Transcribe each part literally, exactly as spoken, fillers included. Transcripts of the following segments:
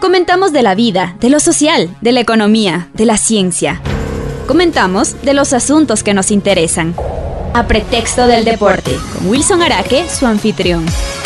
Comentamos de la vida, de lo social, de la economía, de la ciencia. Comentamos de los asuntos que nos interesan. A pretexto del deporte, con Wilson Araque, su anfitrión.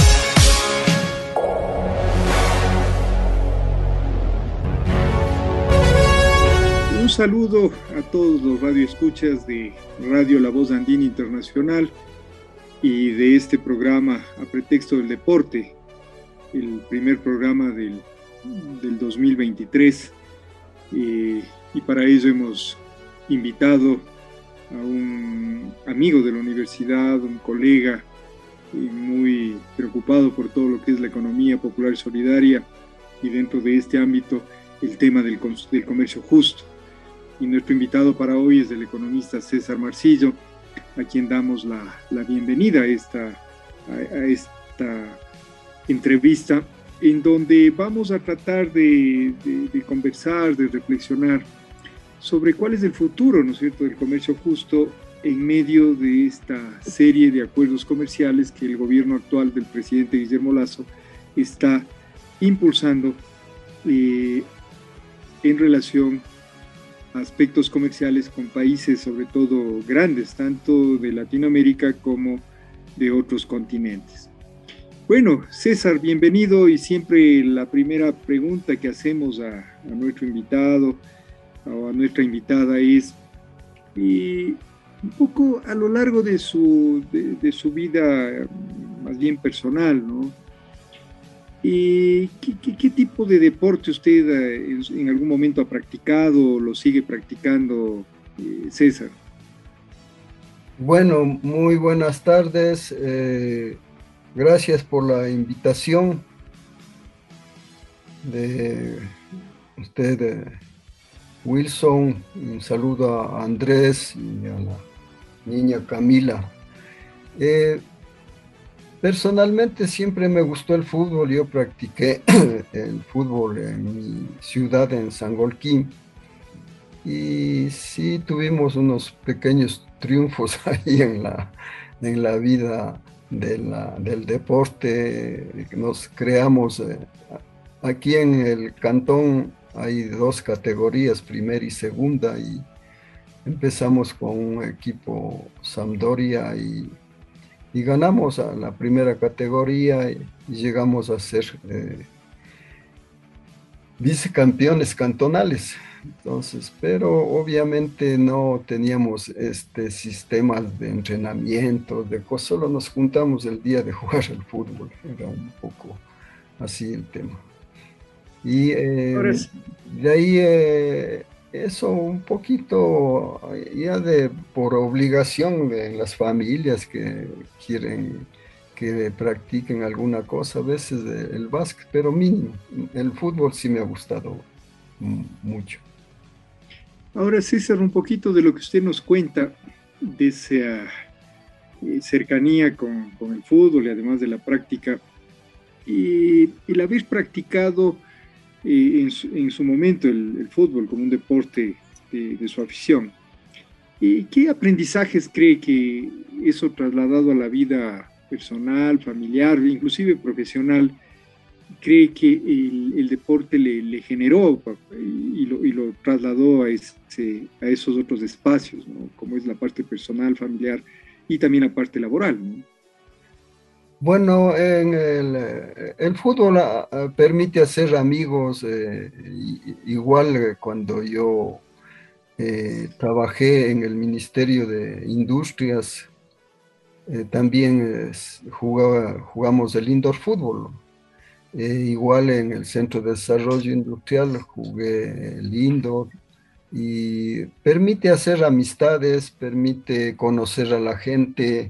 Un saludo a todos los radioescuchas de Radio La Voz Andina Internacional y de este programa A Pretexto del Deporte, el primer programa del, del dos mil veintitrés. Eh, y para ello hemos invitado a un amigo de la universidad, un colega eh, muy preocupado por todo lo que es la economía popular y solidaria, y dentro de este ámbito el tema del, del comercio justo. Y nuestro invitado para hoy es el economista César Marcillo, a quien damos la, la bienvenida a esta, a, a esta entrevista, en donde vamos a tratar de, de, de conversar, de reflexionar sobre cuál es el futuro, ¿no es cierto?, del comercio justo en medio de esta serie de acuerdos comerciales que el gobierno actual del presidente Guillermo Lasso está impulsando eh, en relación aspectos comerciales con países, sobre todo grandes, tanto de Latinoamérica como de otros continentes. Bueno, César, bienvenido, y siempre la primera pregunta que hacemos a, a nuestro invitado o a nuestra invitada es y un poco a lo largo de su, de, de su vida más bien personal, ¿no? ¿Y qué, qué, qué tipo de deporte usted en, en algún momento ha practicado o lo sigue practicando, eh, César? Bueno, muy buenas tardes. Eh, gracias por la invitación de usted, eh, Wilson. Un saludo a Andrés y a la niña Camila. Eh, Personalmente siempre me gustó el fútbol. Yo practiqué el fútbol en mi ciudad, en Sangolquí, y sí tuvimos unos pequeños triunfos ahí en la, en la vida de la, del deporte. Nos creamos, eh, aquí en el cantón hay dos categorías, primera y segunda, y empezamos con un equipo Sampdoria y y ganamos a la primera categoría y, y llegamos a ser eh, vicecampeones cantonales. Entonces, pero obviamente no teníamos este sistemas de entrenamiento, de cosas, solo nos juntamos el día de jugar al fútbol. Era un poco así el tema. Y eh, Ahora sí. de ahí eh, eso un poquito ya de por obligación de las familias que quieren que practiquen alguna cosa, a veces de- el básquet, pero mínimo. El fútbol sí me ha gustado mm, mucho. Ahora, César, un poquito de lo que usted nos cuenta de esa eh, cercanía con, con el fútbol y además de la práctica, y el haber practicado eh, en, su, en, su, momento el, el, fútbol como un deporte de, de su afición. ¿Y qué aprendizajes cree que eso trasladado a la vida personal, familiar, inclusive profesional, cree que el, el deporte le, le generó y lo, y lo trasladó a, ese, a esos otros espacios, ¿no?, como es la parte personal, familiar y también la parte laboral, ¿no? Bueno, en el, el fútbol a, a, permite hacer amigos, eh, igual eh, cuando yo eh, trabajé en el Ministerio de Industrias, eh, también eh, jugaba, jugamos el indoor fútbol. Eh, igual en el Centro de Desarrollo Industrial jugué el indoor, y permite hacer amistades, permite conocer a la gente,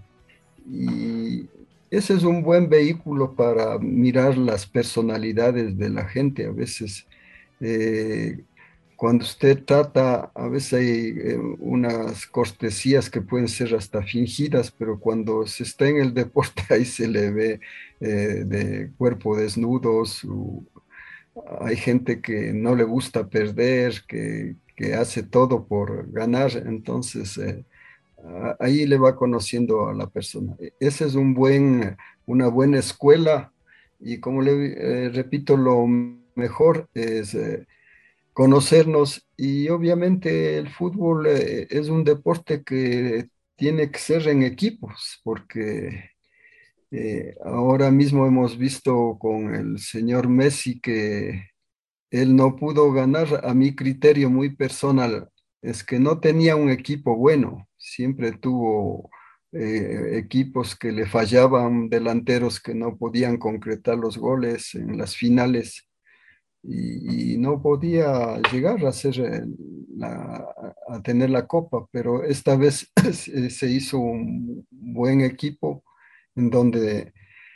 y ese es un buen vehículo para mirar las personalidades de la gente. A veces, eh, cuando usted trata, a veces hay eh, unas cortesías que pueden ser hasta fingidas, pero cuando se está en el deporte ahí se le ve eh, de cuerpo desnudos. O hay gente que no le gusta perder, que, que hace todo por ganar. Entonces, eh, ahí le va conociendo a la persona. Esa es un buen, una buena escuela, y como le eh, repito, lo mejor es eh, conocernos y obviamente el fútbol eh, es un deporte que tiene que ser en equipos, porque eh, ahora mismo hemos visto con el señor Messi que él no pudo ganar, a mi criterio muy personal, es que no tenía un equipo bueno, siempre tuvo eh, equipos que le fallaban, delanteros que no podían concretar los goles en las finales y, y no podía llegar a, hacer, eh, la- a tener la copa, pero esta vez se se hizo un buen equipo en donde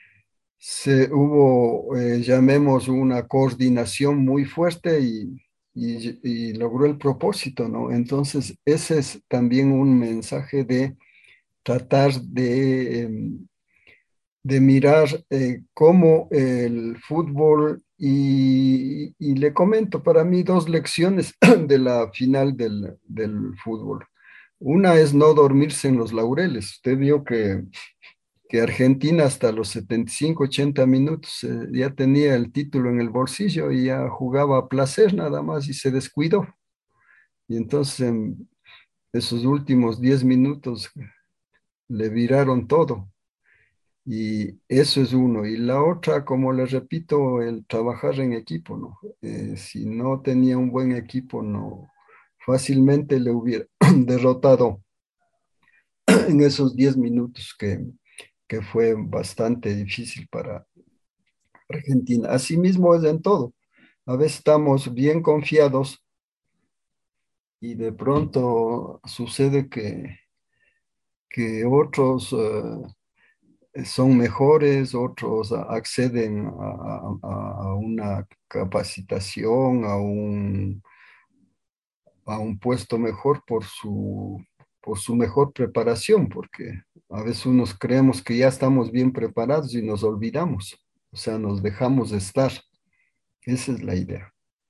se hubo, eh, llamemos, una coordinación muy fuerte y, y- y logró el propósito, ¿no? Entonces, ese es también un mensaje de tratar de, em, de mirar eh, cómo el fútbol, y, y le comento para mí dos lecciones de la final del, del fútbol. Una es no dormirse en los laureles. Usted vio que que Argentina hasta los setenta y cinco ochenta minutos eh, ya tenía el título en el bolsillo y ya jugaba a placer nada más y se descuidó. Y entonces en esos últimos diez minutos le viraron todo. Y eso es uno. Y la otra, como les repito, el trabajar en equipo, ¿no? Eh, si no tenía un buen equipo, no fácilmente le hubiera derrotado en esos diez minutos que, que fue bastante difícil para Argentina. Asimismo es en todo. A veces estamos bien confiados y de pronto sucede que, que otros eh, son mejores, otros a- acceden a, a- a una capacitación, a un, a un puesto mejor por su, por su mejor preparación, porque a veces unos creemos que ya estamos bien preparados y nos olvidamos, o sea, nos dejamos de estar. Esa es la idea.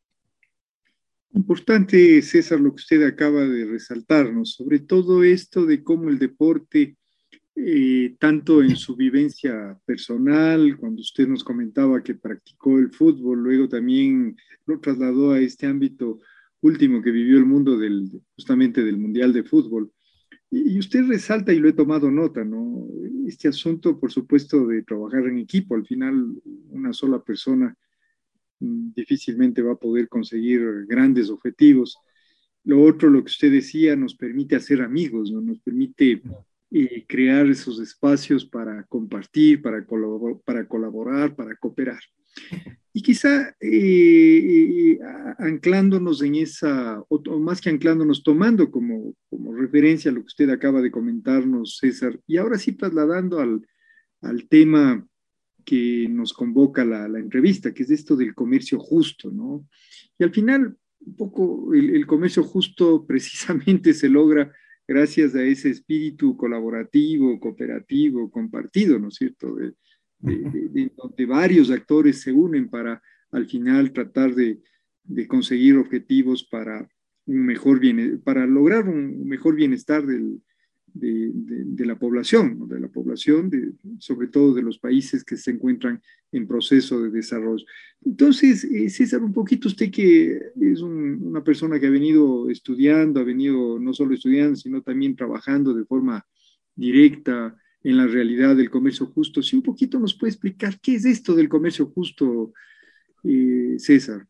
Importante, César, lo que usted acaba de resaltarnos, sobre todo esto de cómo el deporte, eh, tanto en su vivencia personal, cuando usted nos comentaba que practicó el fútbol, luego también lo trasladó a este ámbito último que vivió el mundo del, justamente del Mundial de Fútbol. Y, y usted resalta, y lo he tomado nota, ¿no? Este asunto, por supuesto, de trabajar en equipo. Al final, una sola persona mm, difícilmente va a poder conseguir grandes objetivos. Lo otro, lo que usted decía, nos permite hacer amigos, ¿no? Nos permite eh, crear esos espacios para compartir, para, colabor para colaborar, para cooperar. Y quizá eh, eh, anclándonos en esa, o, o más que anclándonos, tomando como, como referencia lo que usted acaba de comentarnos, César, y ahora sí trasladando al, al tema que nos convoca la, la, entrevista, que es esto del comercio justo, ¿no? Y al final, un poco el, el comercio justo precisamente se logra gracias a ese espíritu colaborativo, cooperativo, compartido, ¿no es cierto? De, de, de, de, donde varios actores se unen para al final tratar de, de conseguir objetivos para un mejor bien, para lograr un mejor bienestar del, de, de, de, la población, ¿no? De la población, de, sobre todo de los países que se encuentran en proceso de desarrollo. Entonces, eh, César, un poquito usted que es un, una persona que ha venido estudiando, ha venido no solo estudiando, sino también trabajando de forma directa en la realidad del comercio justo, si un poquito nos puede explicar qué es esto del comercio justo, eh, César.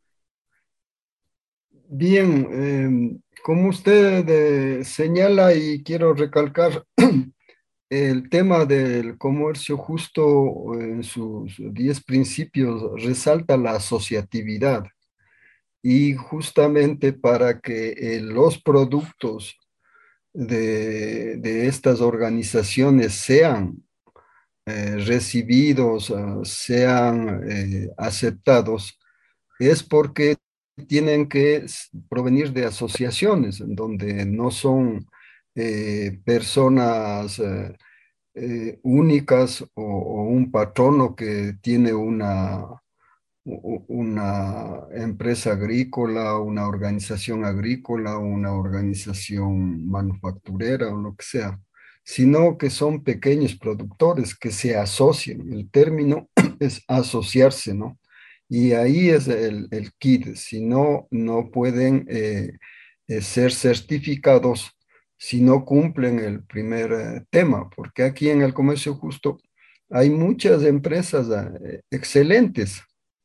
Bien, eh, como usted eh, señala y quiero recalcar, el tema del comercio justo en sus diez principios resalta la asociatividad y justamente para que eh, los productos de, de estas organizaciones sean eh, recibidos, ah, sean eh, aceptados, es porque tienen que s- provenir de asociaciones en donde no son eh, personas eh, eh, únicas o, o un patrono que tiene una, u- una empresa agrícola, una organización agrícola, una organización manufacturera o lo que sea, sino que son pequeños productores que se asocian. El término es asociarse, ¿no? Y ahí es el, el kit, si no, no pueden eh, eh, ser certificados si no cumplen el primer eh, tema, porque aquí en el comercio justo hay muchas empresas eh, excelentes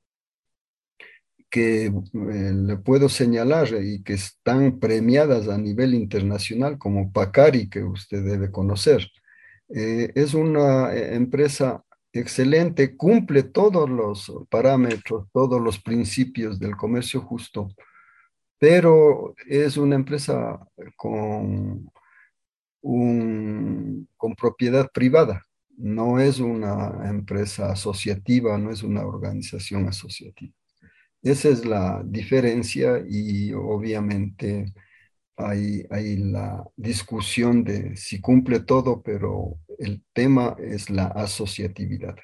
que eh, le puedo señalar y que están premiadas a nivel internacional, como Pacari, que usted debe conocer. Eh, es una eh, empresa excelente, cumple todos los parámetros, todos los principios del comercio justo, pero es una empresa con, un, con propiedad privada. No es una empresa asociativa, no es una organización asociativa. Esa es la diferencia y obviamente hay, hay la discusión de si cumple todo, pero el tema es la asociatividad.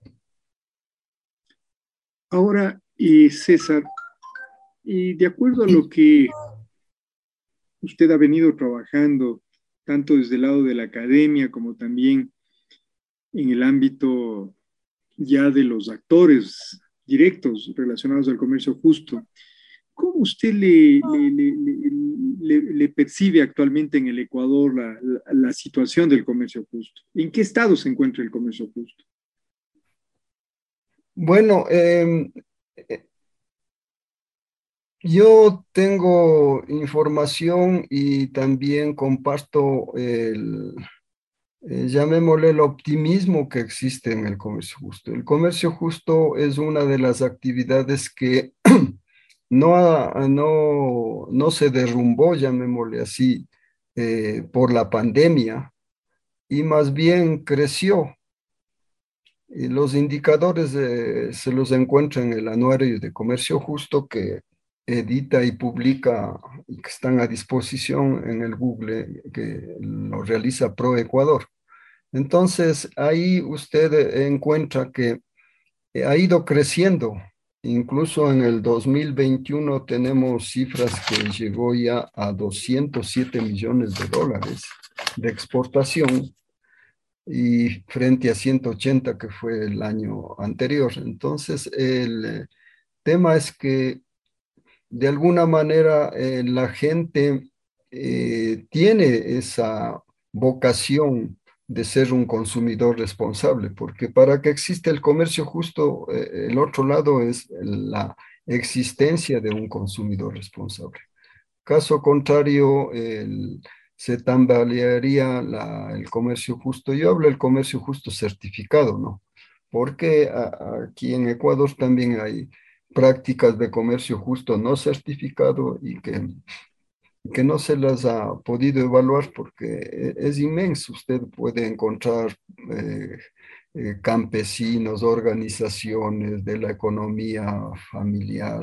Ahora, eh, César, y de acuerdo a lo que usted ha venido trabajando, tanto desde el lado de la academia como también en el ámbito ya de los actores directos relacionados al comercio justo, ¿cómo usted le, le, le, le, le percibe actualmente en el Ecuador la, la, la, situación del comercio justo? ¿En qué estado se encuentra el comercio justo? Bueno, eh, yo tengo información y también comparto el, eh, llamémosle el optimismo que existe en el comercio justo. El comercio justo es una de las actividades que no, ha- no, no se derrumbó, llamémosle así, eh, por la pandemia y más bien creció. Y los indicadores eh, se los encuentra en el anuario de comercio justo que edita y publica y que están a disposición en el Google que lo realiza Pro Ecuador. Entonces, ahí usted eh, encuentra que eh, ha ido creciendo. Incluso en el dos mil veintiuno tenemos cifras que llegó ya a doscientos siete millones de dólares de exportación y frente a ciento ochenta que fue el año anterior. Entonces, el eh, tema es que de alguna manera eh, la gente eh, tiene esa vocación de ser un consumidor responsable, porque para que exista el comercio justo, eh, el otro lado es la existencia de un consumidor responsable. Caso contrario, el- se tambalearía la- el comercio justo. Yo hablo del comercio justo certificado, ¿no? Porque a- aquí en Ecuador también hay prácticas de comercio justo no certificado y que, que no se las ha podido evaluar porque e- es inmenso. Usted puede encontrar eh, eh, campesinos, organizaciones de la economía familiar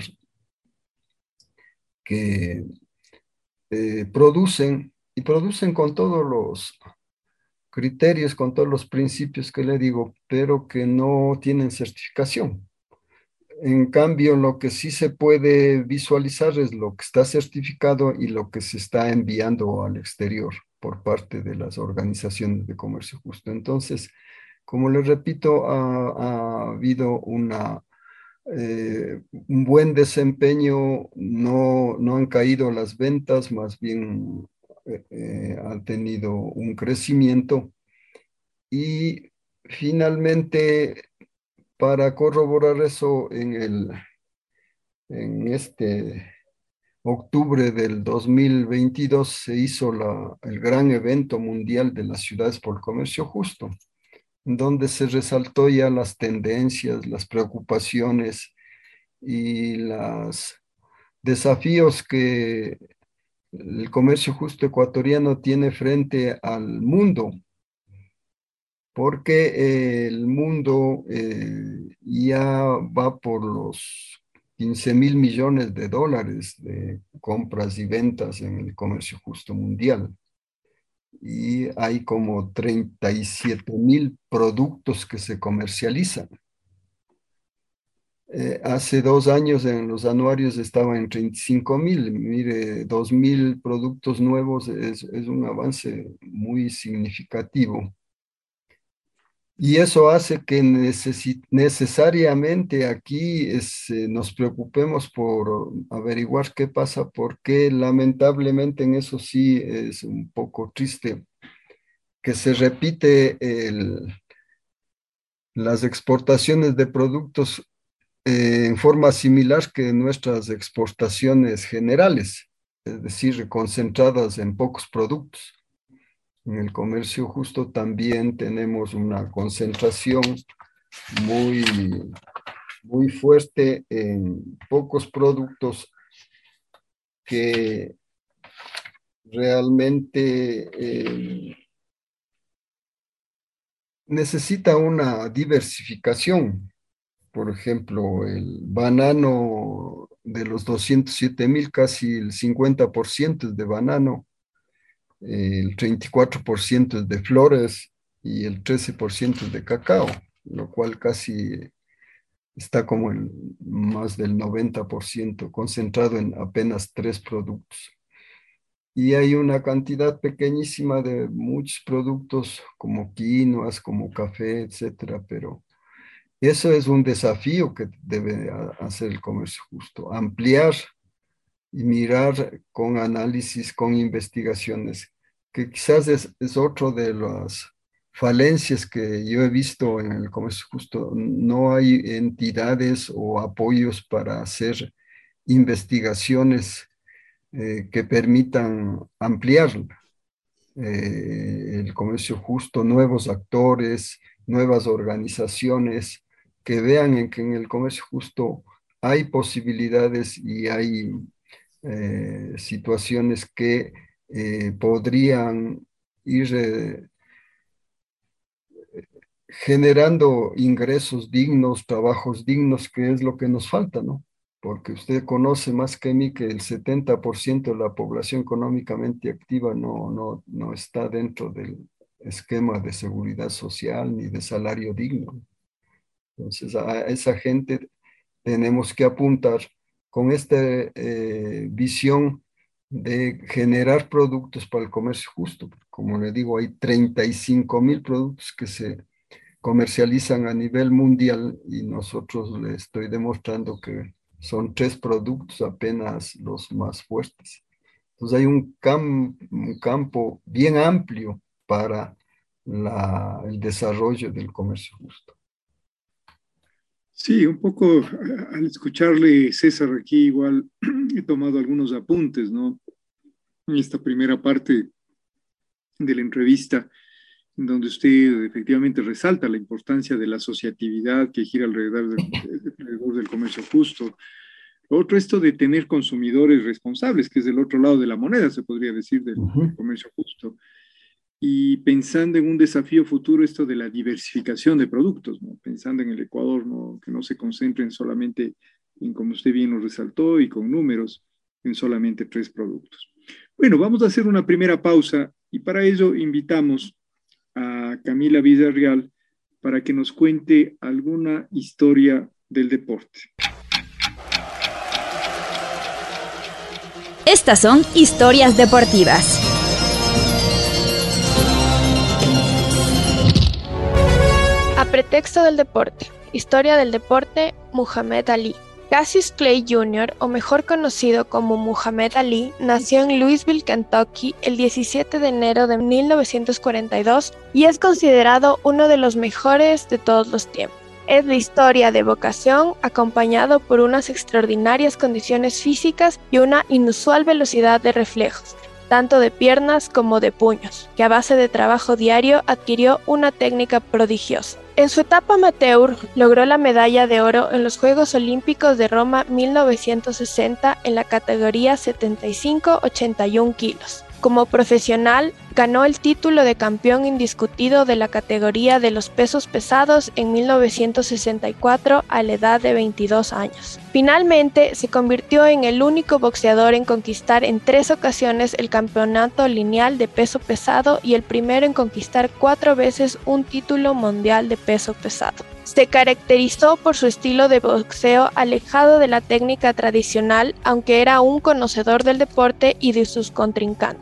que eh, producen y producen con todos los criterios, con todos los principios que le digo, pero que no tienen certificación. En cambio, lo que sí se puede visualizar es lo que está certificado y lo que se está enviando al exterior por parte de las organizaciones de comercio justo. Entonces, como les repito, ha, ha habido una, eh, un buen desempeño, no, no han caído las ventas, más bien eh, eh, han tenido un crecimiento. Y finalmente, para corroborar eso, en el, en este octubre del dos mil veintidós se hizo la, el gran evento mundial de las ciudades por comercio justo, en donde se resaltó ya las tendencias, las preocupaciones y los desafíos que el comercio justo ecuatoriano tiene frente al mundo, porque eh, el mundo eh, ya va por los quince mil millones de dólares de compras y ventas en el comercio justo mundial. Y hay como treinta y siete mil productos que se comercializan. Eh, hace dos años en los anuarios estaba en treinta y cinco mil. Mire, dos mil productos nuevos es, es un avance muy significativo. Y eso hace que necesi- necesariamente aquí es, eh, nos preocupemos por averiguar qué pasa, porque lamentablemente en eso sí es un poco triste que se repite el- las exportaciones de productos eh, en forma similar que nuestras exportaciones generales, es decir, concentradas en pocos productos. En el comercio justo también tenemos una concentración muy, muy fuerte en pocos productos que realmente eh, necesita una diversificación. Por ejemplo, el banano de los doscientos siete mil, casi el cincuenta por ciento es de banano, el treinta y cuatro por ciento es de flores y el trece por ciento es de cacao, lo cual casi está como el más del noventa por ciento concentrado en apenas tres productos. Y hay una cantidad pequeñísima de muchos productos como quinoas, como café, etcétera, pero eso es un desafío que debe hacer el comercio justo, ampliar y mirar con análisis, con investigaciones, que quizás es, es otro de las falencias que yo he visto en el comercio justo. No hay entidades o apoyos para hacer investigaciones eh, que permitan ampliar eh, el comercio justo, nuevos actores, nuevas organizaciones que vean en que en el comercio justo hay posibilidades y hay eh, situaciones que eh, podrían ir eh, generando ingresos dignos, trabajos dignos, que es lo que nos falta, ¿no? Porque usted conoce más que mí que el setenta por ciento de la población económicamente activa no, no, no está dentro del esquema de seguridad social ni de salario digno. Entonces, a esa gente tenemos que apuntar con esta eh, visión de generar productos para el comercio justo. Como le digo, hay treinta y cinco mil productos que se comercializan a nivel mundial y nosotros le estoy demostrando que son tres productos apenas los más fuertes. Entonces hay un, cam un campo bien amplio para la, el desarrollo del comercio justo. Sí, un poco al escucharle, César, aquí igual he tomado algunos apuntes, ¿no? En esta primera parte de la entrevista, en donde usted efectivamente resalta la importancia de la asociatividad que gira alrededor del, alrededor del comercio justo. Lo otro, esto de tener consumidores responsables, que es el otro lado de la moneda, se podría decir, del, Uh-huh. del comercio justo. Y pensando en un desafío futuro, esto de la diversificación de productos, ¿no? Pensando en el Ecuador, ¿no? Que no se concentren solamente en, como usted bien nos resaltó, y con números, en solamente tres productos. Bueno, vamos a hacer una primera pausa y para ello invitamos a Camila Villarreal para que nos cuente alguna historia del deporte. Estas son historias deportivas. A pretexto del deporte. Historia del deporte, Muhammad Ali. Cassius Clay junior, o mejor conocido como Muhammad Ali, nació en Louisville, Kentucky, el diecisiete de enero de mil novecientos cuarenta y dos y es considerado uno de los mejores de todos los tiempos. Es la historia de vocación acompañado por unas extraordinarias condiciones físicas y una inusual velocidad de reflejos, tanto de piernas como de puños, que a base de trabajo diario adquirió una técnica prodigiosa. En su etapa amateur, logró la medalla de oro en los Juegos Olímpicos de Roma mil novecientos sesenta en la categoría setenta y cinco a ochenta y uno kilos. Como profesional, ganó el título de campeón indiscutido de la categoría de los pesos pesados en mil novecientos sesenta y cuatro a la edad de veintidós años. Finalmente, se convirtió en el único boxeador en conquistar en tres ocasiones el campeonato lineal de peso pesado y el primero en conquistar cuatro veces un título mundial de peso pesado. Se caracterizó por su estilo de boxeo alejado de la técnica tradicional, aunque era un conocedor del deporte y de sus contrincantes.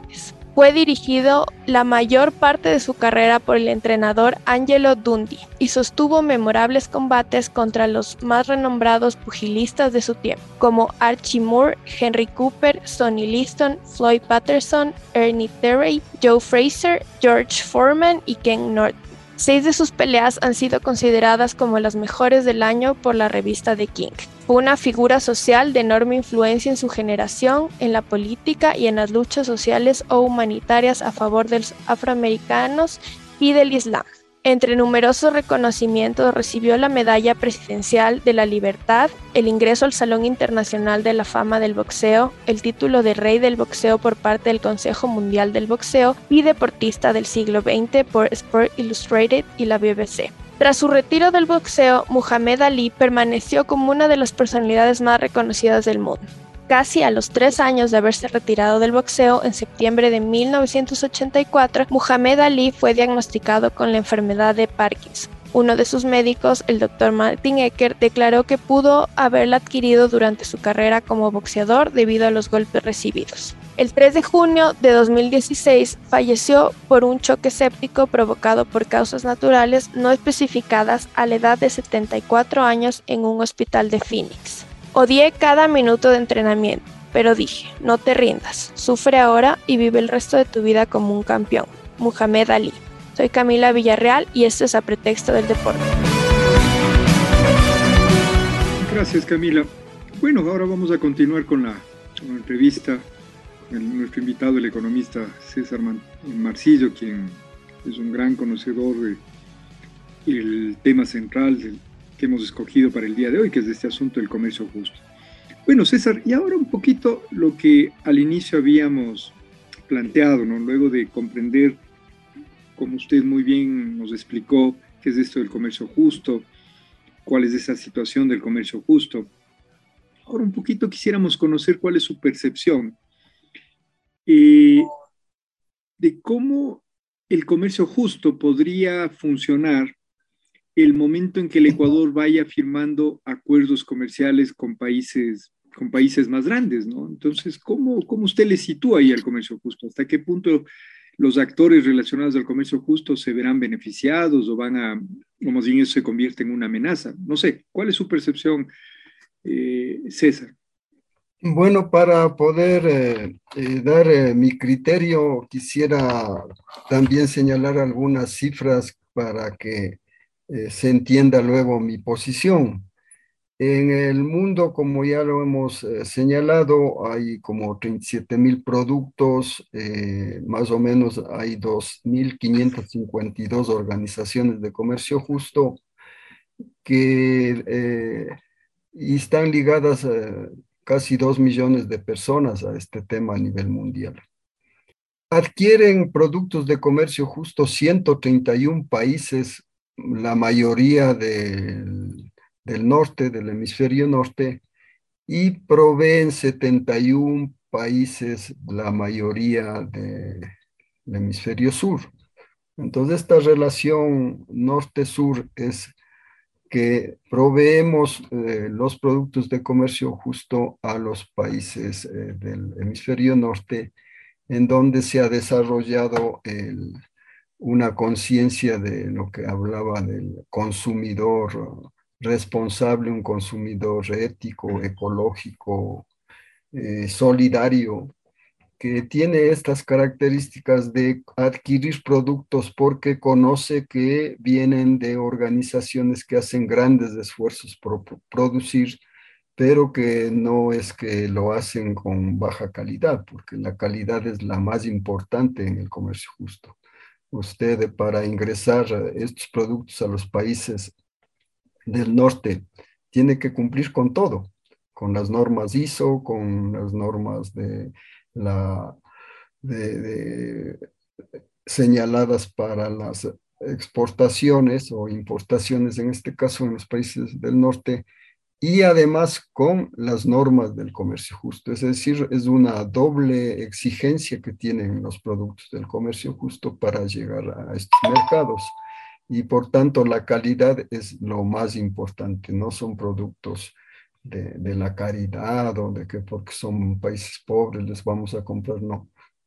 Fue dirigido la mayor parte de su carrera por el entrenador Angelo Dundee y sostuvo memorables combates contra los más renombrados pugilistas de su tiempo, como Archie Moore, Henry Cooper, Sonny Liston, Floyd Patterson, Ernie Terry, Joe Frazier, George Foreman y Ken Norton. Seis de sus peleas han sido consideradas como las mejores del año por la revista The King. Fue una figura social de enorme influencia en su generación, en la política y en las luchas sociales o humanitarias a favor de los afroamericanos y del Islam. Entre numerosos reconocimientos recibió la Medalla Presidencial de la Libertad, el ingreso al Salón Internacional de la Fama del Boxeo, el título de Rey del Boxeo por parte del Consejo Mundial del Boxeo y Deportista del siglo veinte por Sport Illustrated y la B B C. Tras su retiro del boxeo, Muhammad Ali permaneció como una de las personalidades más reconocidas del mundo. Casi a los tres años de haberse retirado del boxeo, en septiembre de mil novecientos ochenta y cuatro, Muhammad Ali fue diagnosticado con la enfermedad de Parkinson. Uno de sus médicos, el doctor Martin Ecker, declaró que pudo haberla adquirido durante su carrera como boxeador debido a los golpes recibidos. El tres de junio de dos mil dieciséis falleció por un choque séptico provocado por causas naturales no especificadas a la edad de setenta y cuatro años en un hospital de Phoenix. Odié cada minuto de entrenamiento, pero dije, no te rindas, sufre ahora y vive el resto de tu vida como un campeón. Muhammad Ali. Soy Camila Villarreal y esto es A Pretexto del Deporte. Gracias, Camila. Bueno, ahora vamos a continuar con la, con la entrevista con nuestro invitado, el economista César Marcillo, quien es un gran conocedor del tema central del que hemos escogido para el día de hoy, que es este asunto del comercio justo. Bueno, César, y ahora un poquito lo que al inicio habíamos planteado, ¿no? Luego de comprender, como usted muy bien nos explicó, qué es esto del comercio justo, cuál es esa situación del comercio justo. Ahora un poquito quisiéramos conocer cuál es su percepción eh, de cómo el comercio justo podría funcionar el momento en que el Ecuador vaya firmando acuerdos comerciales con países, con países más grandes, ¿no? Entonces, ¿cómo, cómo usted le sitúa ahí al comercio justo? ¿Hasta qué punto los actores relacionados al comercio justo se verán beneficiados o van a, o más bien eso se convierte en una amenaza? No sé, ¿cuál es su percepción, eh, César? Bueno, para poder eh, eh, dar eh, mi criterio, quisiera también señalar algunas cifras para que eh, se entienda luego mi posición. En el mundo, como ya lo hemos eh, señalado, hay como treinta y siete mil productos, eh, más o menos hay dos mil quinientas cincuenta y dos organizaciones de comercio justo que eh, y están ligadas a casi dos millones de personas a este tema a nivel mundial. Adquieren productos de comercio justo ciento treinta y uno países, la mayoría del, del norte, del hemisferio norte, y proveen setenta y uno países, la mayoría del hemisferio sur. Entonces, esta relación norte-sur es que proveemos eh, los productos de comercio justo a los países eh, del hemisferio norte, en donde se ha desarrollado el, una conciencia de lo que hablaba del consumidor responsable, un consumidor ético, ecológico, eh, solidario, que tiene estas características de adquirir productos porque conoce que vienen de organizaciones que hacen grandes esfuerzos por producir, pero que no es que lo hacen con baja calidad, porque la calidad es la más importante en el comercio justo. Usted, para ingresar estos productos a los países del norte, tiene que cumplir con todo, con las normas I S O, con las normas de la, de, de, señaladas para las exportaciones o importaciones, en este caso en los países del norte, y además con las normas del comercio justo. Es decir, es una doble exigencia que tienen los productos del comercio justo para llegar a estos mercados. Y por tanto, la calidad es lo más importante, no son productos de, de la caridad o de que porque son países pobres les vamos a comprar, no.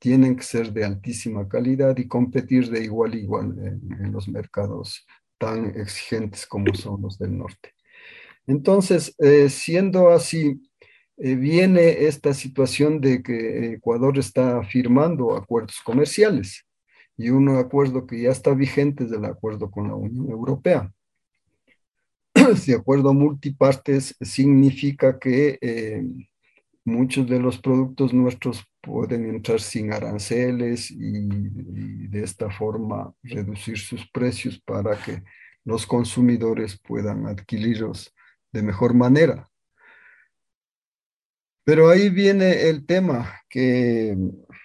tienen que ser de altísima calidad y competir de igual a igual en, en los mercados tan exigentes como son los del norte. Entonces, eh, siendo así, eh, viene esta situación de que Ecuador está firmando acuerdos comerciales y un acuerdo que ya está vigente es el acuerdo con la Unión Europea. Este acuerdo multipartes significa que eh, muchos de los productos nuestros pueden entrar sin aranceles y, y de esta forma reducir sus precios para que los consumidores puedan adquirirlos de mejor manera. Pero ahí viene el tema que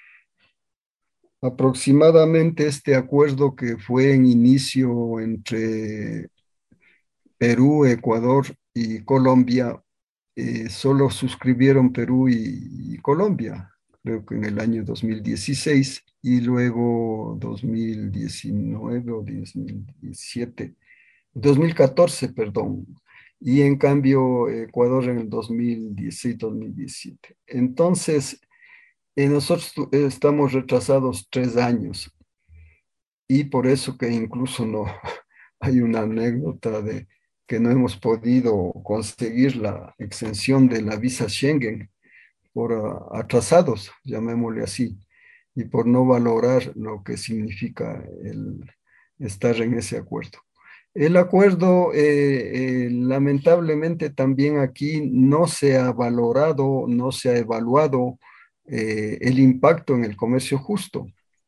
aproximadamente este acuerdo que fue en inicio entre Perú, Ecuador y Colombia, eh, solo suscribieron Perú y, y Colombia, creo que en el año dos mil dieciséis y luego dos mil diecinueve o dos mil diecisiete, dos mil catorce, perdón, y en cambio Ecuador en el dos mil dieciséis, dos mil diecisiete. Entonces, eh, nosotros eh, estamos retrasados tres años y por eso que incluso no hay una anécdota de que no hemos podido conseguir la exención de la visa Schengen por uh, atrasados, llamémosle así, y por no valorar lo que significa el estar en ese acuerdo. El acuerdo, eh, eh, lamentablemente también aquí no se ha valorado, no se ha evaluado eh, el impacto en el comercio justo.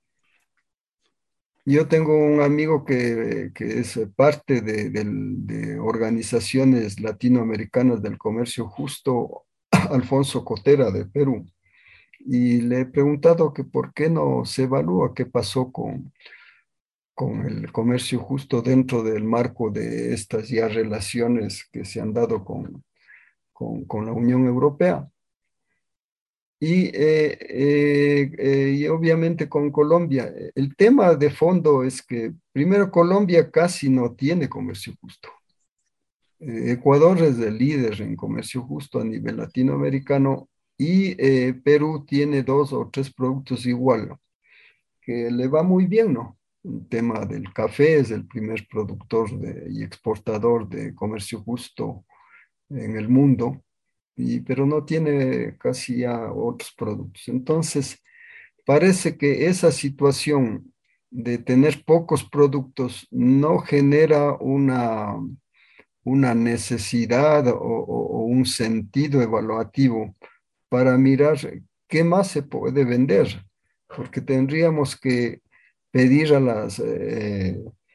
Yo tengo un amigo que, que es parte de, de, de organizaciones latinoamericanas del comercio justo, Alfonso Cotera de Perú, y le he preguntado que por qué no se evalúa qué pasó con, con el comercio justo dentro del marco de estas ya relaciones que se han dado con, con, con la Unión Europea. Y, eh, eh, eh, y obviamente con Colombia. El tema de fondo es que primero Colombia casi no tiene comercio justo. Eh, Ecuador es el líder en comercio justo a nivel latinoamericano y eh, Perú tiene dos o tres productos igual, que le va muy bien, ¿no? El tema del café es el primer productor de, y exportador de comercio justo en el mundo. Y, pero no tiene casi ya otros productos. Entonces, parece que esa situación de tener pocos productos no genera una, una necesidad o, o, o un sentido evaluativo para mirar qué más se puede vender, porque tendríamos que pedir a las, eh,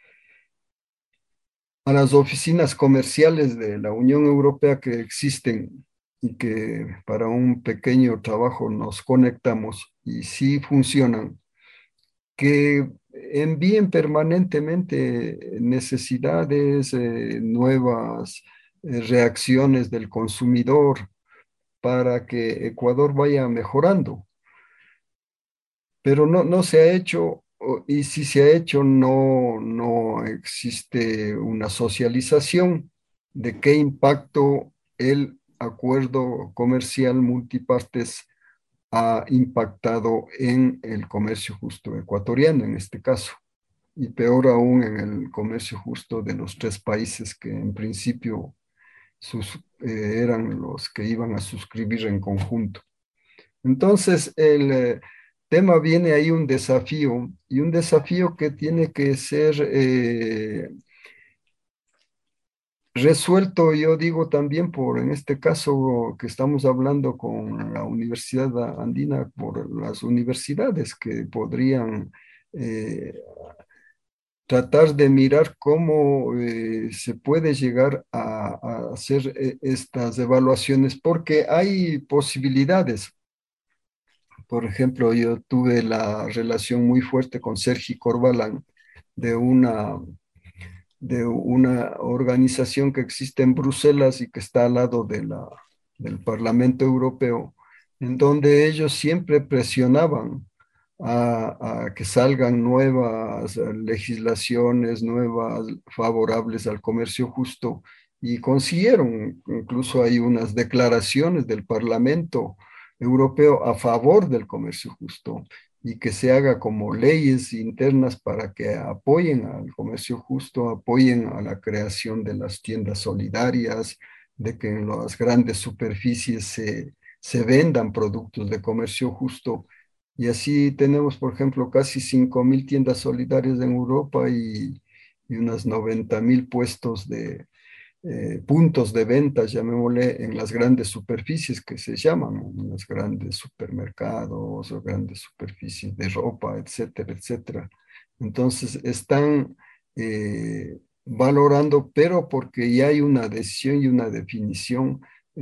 a las oficinas comerciales de la Unión Europea que existen y que para un pequeño trabajo nos conectamos y sí funcionan, que envíen permanentemente necesidades, eh, nuevas eh, reacciones del consumidor para que Ecuador vaya mejorando. Pero no, no se ha hecho, y si se ha hecho, no, no existe una socialización de qué impacto el acuerdo comercial multipartes ha impactado en el comercio justo ecuatoriano en este caso, y peor aún en el comercio justo de los tres países que en principio sus, eh, eran los que iban a suscribir en conjunto. Entonces, el eh, tema viene ahí un desafío, y un desafío que tiene que ser eh, resuelto, yo digo también por, en este caso que estamos hablando con la Universidad Andina, por las universidades que podrían eh, tratar de mirar cómo eh, se puede llegar a, a hacer eh, estas evaluaciones, porque hay posibilidades. Por ejemplo, yo tuve la relación muy fuerte con Sergi Corbalán de una de una organización que existe en Bruselas y que está al lado de la, del Parlamento Europeo, en donde ellos siempre presionaban a, a que salgan nuevas legislaciones, nuevas favorables al comercio justo, y consiguieron, incluso hay unas declaraciones del Parlamento Europeo a favor del comercio justo. y que se haga como leyes internas para que apoyen al comercio justo, apoyen a la creación de las tiendas solidarias, de que en las grandes superficies se, se vendan productos de comercio justo. Y así tenemos, por ejemplo, casi cinco mil tiendas solidarias en Europa y, y unas noventa mil puestos de eh, puntos de venta, llamémosle, en las grandes superficies que se llaman, ¿no? En los grandes supermercados o grandes superficies de ropa, etcétera, etcétera. Entonces están eh, valorando, pero porque ya hay una decisión y una definición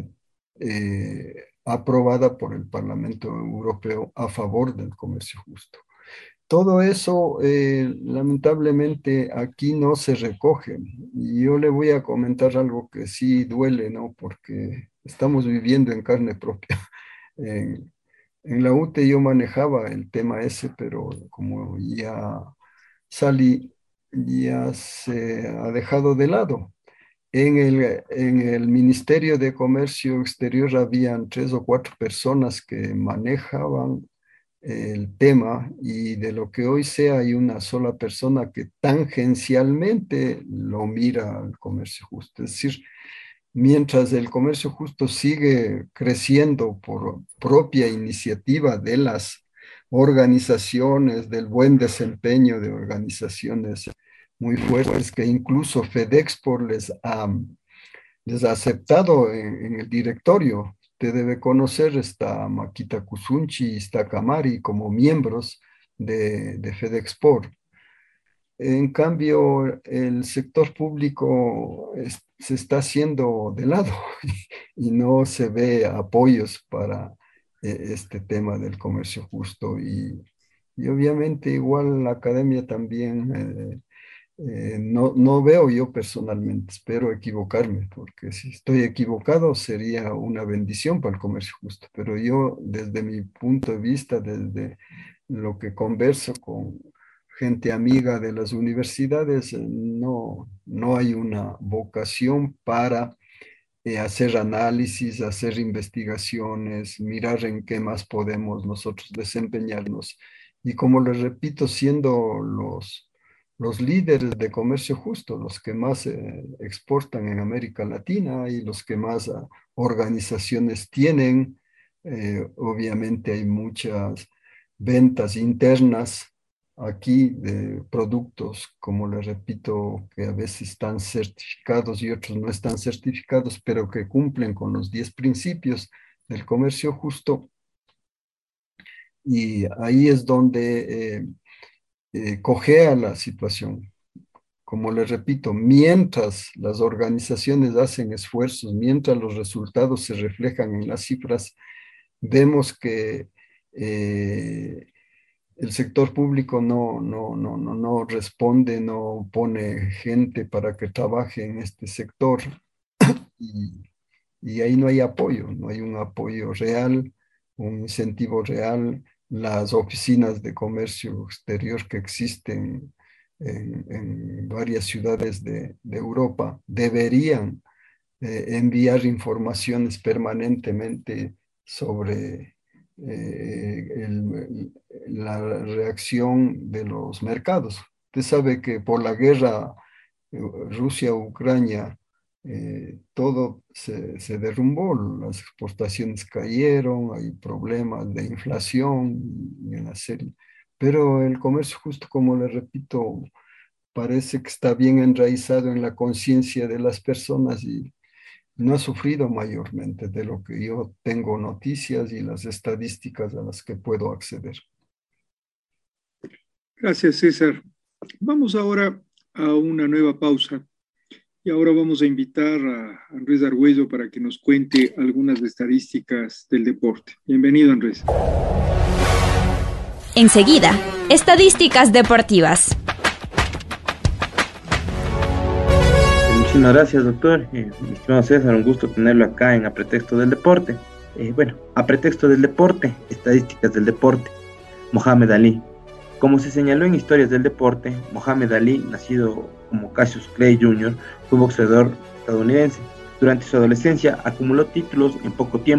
eh, aprobada por el Parlamento Europeo a favor del comercio justo. Todo eso, eh, lamentablemente, aquí no se recoge. Y yo le voy a comentar algo que sí duele, ¿no? Porque estamos viviendo en carne propia. En, en la U T E yo manejaba el tema ese, pero como ya salí, ya se ha dejado de lado. En el, en el Ministerio de Comercio Exterior habían tres o cuatro personas que manejaban el tema, y de lo que hoy sea hay una sola persona que tangencialmente lo mira al comercio justo. Es decir, mientras el comercio justo sigue creciendo por propia iniciativa de las organizaciones, del buen desempeño de organizaciones muy fuertes, que incluso FedExport les ha, les ha aceptado en, en el directorio. Usted debe conocer, está Makita Kusunchi y está Kamari como miembros de, de FedExport. En cambio, el sector público es, se está haciendo de lado y no se ve apoyos para eh, este tema del comercio justo. Y, y obviamente igual la academia también... Eh, Eh, no, no veo yo personalmente, espero equivocarme, porque si estoy equivocado sería una bendición para el comercio justo, pero yo desde mi punto de vista, desde lo que converso con gente amiga de las universidades, eh, no, no hay una vocación para eh, hacer análisis, hacer investigaciones, mirar en qué más podemos nosotros desempeñarnos. Y como les repito, siendo los los líderes de comercio justo, los que más eh, exportan en América Latina y los que más uh, organizaciones tienen. Eh, obviamente hay muchas ventas internas aquí de productos, como les repito, que a veces están certificados y otros no están certificados, pero que cumplen con los diez principios del comercio justo. Y ahí es donde... Eh, Eh, cojea la situación. Como les repito, mientras las organizaciones hacen esfuerzos, mientras los resultados se reflejan en las cifras, vemos que eh, el sector público no, no, no, no, no responde, no pone gente para que trabaje en este sector, y, y ahí no hay apoyo, no hay un apoyo real, un incentivo real. Las oficinas de comercio exterior que existen en, en varias ciudades de, de Europa deberían eh, enviar informaciones permanentemente sobre eh, el, la reacción de los mercados. Usted sabe que por la guerra eh, Rusia-Ucrania, Eh, todo se, se derrumbó, las exportaciones cayeron, hay problemas de inflación y una serie. Pero el comercio justo, como le repito, parece que está bien enraizado en la conciencia de las personas y no ha sufrido mayormente, de lo que yo tengo noticias y las estadísticas a las que puedo acceder. Gracias, César. Vamos ahora a una nueva pausa. Y ahora vamos a invitar a Andrés Argüello para que nos cuente algunas estadísticas del deporte. Bienvenido, Andrés. Enseguida, estadísticas deportivas. Muchísimas gracias, doctor. Eh, mi estimado César, un gusto tenerlo acá en A Pretexto del Deporte. Eh, bueno, A Pretexto del Deporte, estadísticas del deporte. Mohamed Ali. Como se señaló en Historias del Deporte, Mohamed Ali, nacido como Cassius Clay junior, fue boxeador estadounidense. Durante su adolescencia acumuló títulos en poco tiempo.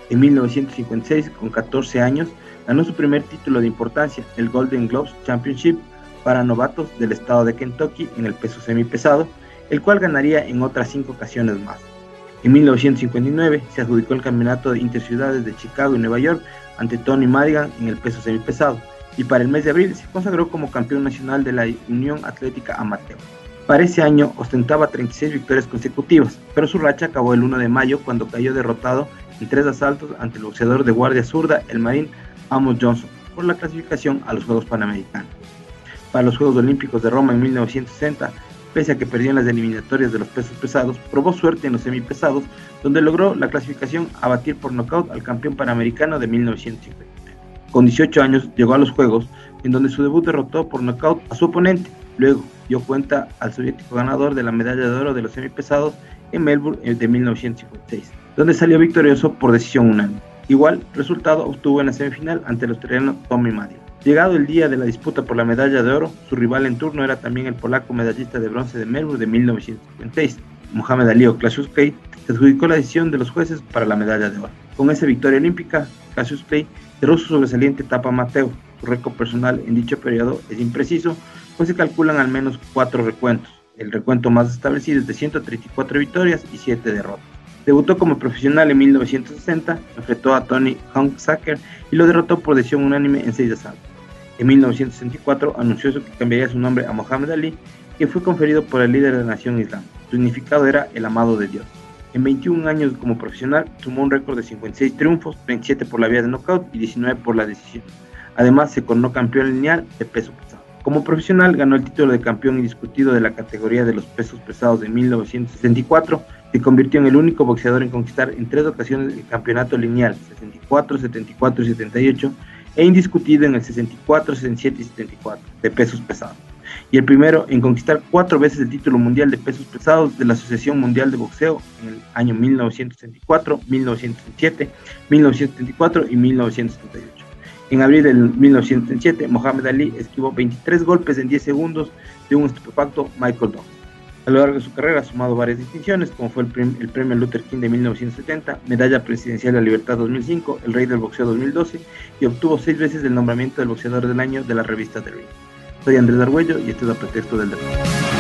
En mil novecientos cincuenta y seis, con catorce años, ganó su primer título de importancia, el Golden Gloves Championship para novatos del estado de Kentucky en el peso semipesado, el cual ganaría en otras cinco ocasiones más. En mil novecientos cincuenta y nueve se adjudicó el campeonato de interciudades de Chicago y Nueva York ante Tony Madigan en el peso semipesado, y para el mes de abril se consagró como campeón nacional de la Unión Atlética Amateur. Para ese año ostentaba treinta y seis victorias consecutivas, pero su racha acabó el uno de mayo cuando cayó derrotado en tres asaltos ante el boxeador de guardia zurda, el marín Amos Johnson, por la clasificación a los Juegos Panamericanos. Para los Juegos Olímpicos de Roma en mil novecientos sesenta, pese a que perdió en las eliminatorias de los pesos pesados, probó suerte en los semipesados, donde logró la clasificación a batir por nocaut al campeón panamericano de mil novecientos cincuenta. Con dieciocho años llegó a los Juegos, en donde su debut derrotó por nocaut a su oponente. Luego dio cuenta al soviético ganador de la medalla de oro de los semipesados en Melbourne de mil novecientos cincuenta y seis, donde salió victorioso por decisión unánime. Igual resultado obtuvo en la semifinal ante el australiano Tommy Madigan. Llegado el día de la disputa por la medalla de oro, su rival en turno era también el polaco medallista de bronce de Melbourne de mil novecientos cincuenta y seis, Mohamed Ali o Cassius Clay, se adjudicó la decisión de los jueces para la medalla de oro. Con esa victoria olímpica, Cassius Clay cerró su sobresaliente etapa amateur. Su récord personal en dicho periodo es impreciso, pues se calculan al menos cuatro recuentos. El recuento más establecido es de ciento treinta y cuatro victorias y siete derrotas. Debutó como profesional en mil novecientos sesenta, enfrentó a Tony Hunsaker y lo derrotó por decisión unánime en seis asaltos. En mil novecientos sesenta y cuatro anunció que cambiaría su nombre a Mohamed Ali, que fue conferido por el líder de la nación islam. Su significado era el amado de Dios. En veintiún años como profesional, sumó un récord de cincuenta y seis triunfos, veintisiete por la vía de knockout y diecinueve por la decisión. Además, se coronó campeón lineal de peso pesado. Como profesional, ganó el título de campeón indiscutido de la categoría de los pesos pesados en mil novecientos sesenta y cuatro. Se convirtió en el único boxeador en conquistar en tres ocasiones el campeonato lineal, sesenta y cuatro, setenta y cuatro y setenta y ocho, e indiscutido en el sesenta y cuatro, sesenta y siete y setenta y cuatro de pesos pesados. Y el primero en conquistar cuatro veces el título mundial de pesos pesados de la Asociación Mundial de Boxeo en el año mil novecientos sesenta y cuatro, mil novecientos setenta y siete, mil novecientos setenta y cuatro y mil novecientos setenta y ocho. En abril de mil novecientos setenta y siete, Mohamed Ali esquivó veintitrés golpes en diez segundos de un estupefacto Michael Douglas. A lo largo de su carrera ha sumado varias distinciones, como fue el, prim el Premio Luther King de mil novecientos setenta, Medalla Presidencial de la Libertad dos mil cinco, el Rey del Boxeo dos mil doce, y obtuvo seis veces el nombramiento del Boxeador del Año de la revista The Ring. Soy Andrés Argüello y este es el pretexto del deporte.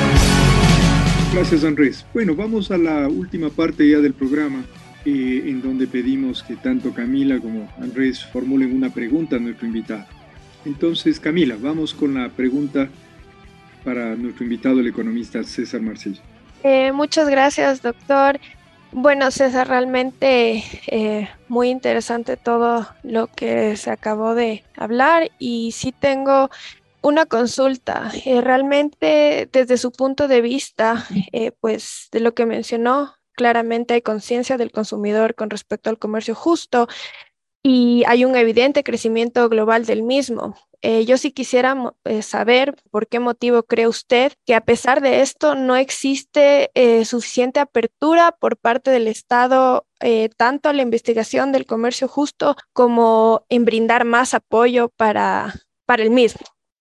Gracias, Andrés. Bueno, vamos a la última parte ya del programa, eh, en donde pedimos que tanto Camila como Andrés formulen una pregunta a nuestro invitado. Entonces, Camila, vamos con la pregunta para nuestro invitado, el economista César Marcillo. Eh, muchas gracias, doctor. Bueno, César, realmente eh, muy interesante todo lo que se acabó de hablar y sí tengo una consulta. Eh, realmente, desde su punto de vista, eh, pues de lo que mencionó, claramente hay conciencia del consumidor con respecto al comercio justo y hay un evidente crecimiento global del mismo. Eh, yo sí quisiera eh, saber por qué motivo cree usted que a pesar de esto no existe eh, suficiente apertura por parte del Estado eh, tanto a la investigación del comercio justo como en brindar más apoyo para, para el mismo.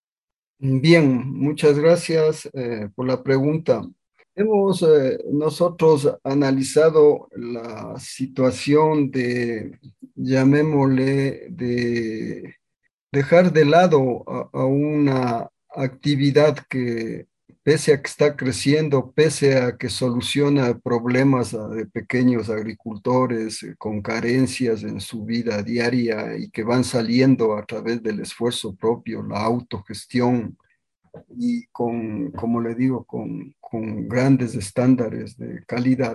Bien, muchas gracias eh, por la pregunta. Hemos eh, nosotros analizado la situación de, llamémosle, de dejar de lado a, a una actividad que, pese a que está creciendo, pese a que soluciona problemas ah, de pequeños agricultores eh, con carencias en su vida diaria y que van saliendo a través del esfuerzo propio, la autogestión y con, como le digo, con, con grandes estándares de calidad.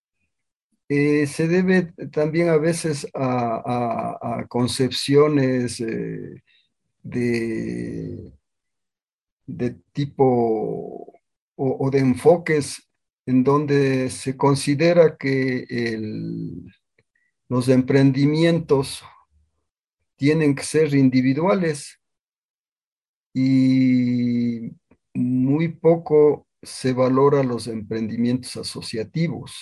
Eh, se debe también a veces a, a, a concepciones eh, de, de tipo o, o de enfoques en donde se considera que el, los emprendimientos tienen que ser individuales y muy poco se valora los emprendimientos asociativos.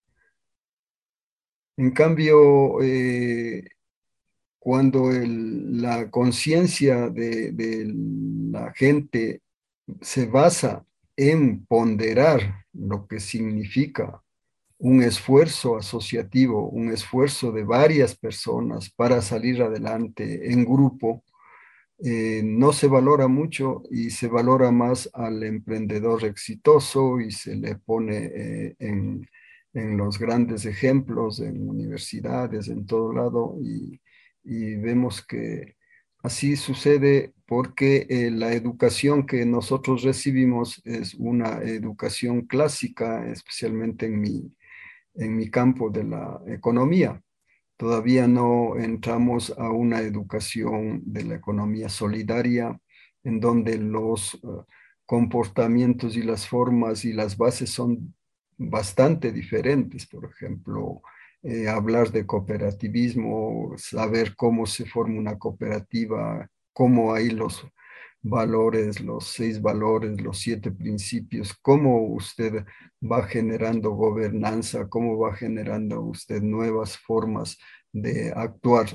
En cambio, eh, cuando el, la conciencia de, de la gente se basa en ponderar lo que significa un esfuerzo asociativo, un esfuerzo de varias personas para salir adelante en grupo, eh, no se valora mucho y se valora más al emprendedor exitoso y se le pone eh, en, en los grandes ejemplos, en universidades, en todo lado, y, y vemos que así sucede porque eh, la educación que nosotros recibimos es una educación clásica, especialmente en mi, en mi campo de la economía. Todavía no entramos a una educación de la economía solidaria, en donde los uh, comportamientos y las formas y las bases son bastante diferentes. Por ejemplo, eh, hablar de cooperativismo, saber cómo se forma una cooperativa, cómo hay los valores, los seis valores, los siete principios, cómo usted va generando gobernanza, cómo va generando usted nuevas formas de actuar.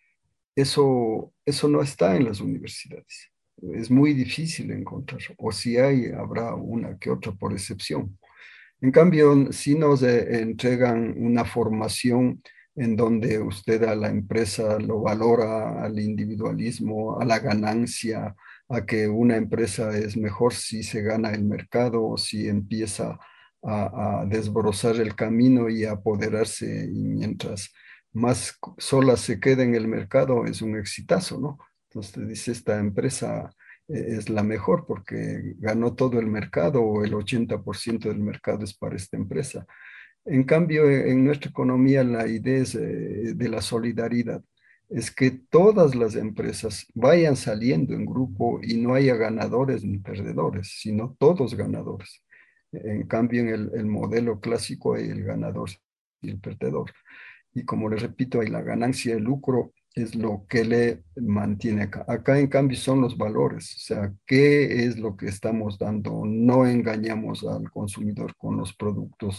Eso, eso no está en las universidades. Es muy difícil encontrar, o si hay, habrá una que otra por excepción. En cambio, si nos eh, entregan una formación en donde usted a la empresa lo valora, al individualismo, a la ganancia, a que una empresa es mejor si se gana el mercado o si empieza a, a desbrozar el camino y a apoderarse, y mientras más sola se queda en el mercado es un exitazo, ¿no? Entonces dice, esta empresa es la mejor porque ganó todo el mercado o el ochenta por ciento del mercado es para esta empresa. En cambio, en nuestra economía la idea es, eh, de la solidaridad, es que todas las empresas vayan saliendo en grupo y no haya ganadores ni perdedores, sino todos ganadores. En cambio, en el, el modelo clásico hay el ganador y el perdedor. Y como les repito, hay la ganancia, el lucro es lo que le mantiene acá. Acá, en cambio, son los valores, o sea, ¿qué es lo que estamos dando? No engañamos al consumidor con los productos.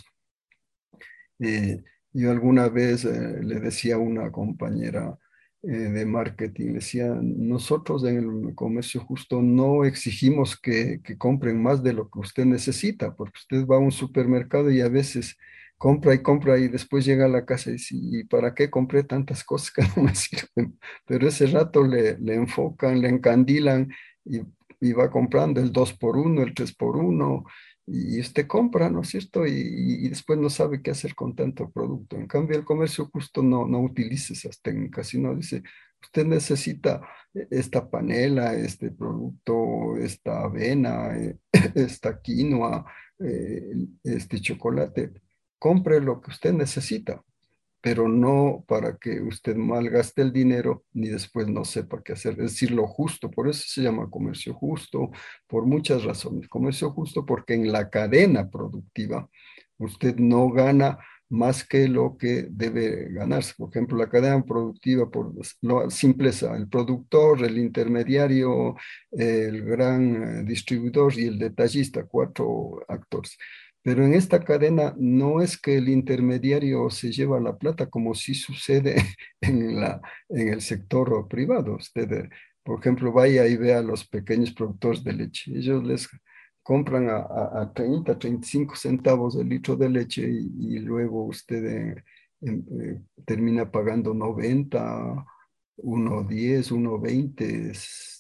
Eh, yo alguna vez eh, le decía a una compañera eh, de marketing, le decía, nosotros en el comercio justo no exigimos que, que compren más de lo que usted necesita, porque usted va a un supermercado y a veces compra y compra y después llega a la casa y dice, ¿y para qué compré tantas cosas que no me sirven? Pero ese rato le, le enfocan, le encandilan y, y va comprando el dos por uno, el tres por uno, y usted compra, ¿no es cierto? Y, y después no sabe qué hacer con tanto producto. En cambio, el comercio justo no, no utiliza esas técnicas, sino dice, usted necesita esta panela, este producto, esta avena, eh, esta quinoa, eh, este chocolate. Compre lo que usted necesita, pero no para que usted malgaste el dinero ni después no sepa qué hacer. Es decir, lo justo, por eso se llama comercio justo, por muchas razones. Comercio justo porque en la cadena productiva usted no gana más que lo que debe ganarse. Por ejemplo, la cadena productiva, por la simpleza, el productor, el intermediario, el gran eh, distribuidor y el detallista, cuatro actores. Pero en esta cadena no es que el intermediario se lleva la plata como sí sucede en, la, en el sector privado. Usted, eh, por ejemplo, vaya y vea a los pequeños productores de leche. Ellos les compran a, a, a treinta, treinta y cinco centavos el litro de leche y, y luego usted eh, em, eh, termina pagando noventa, uno diez, uno veinte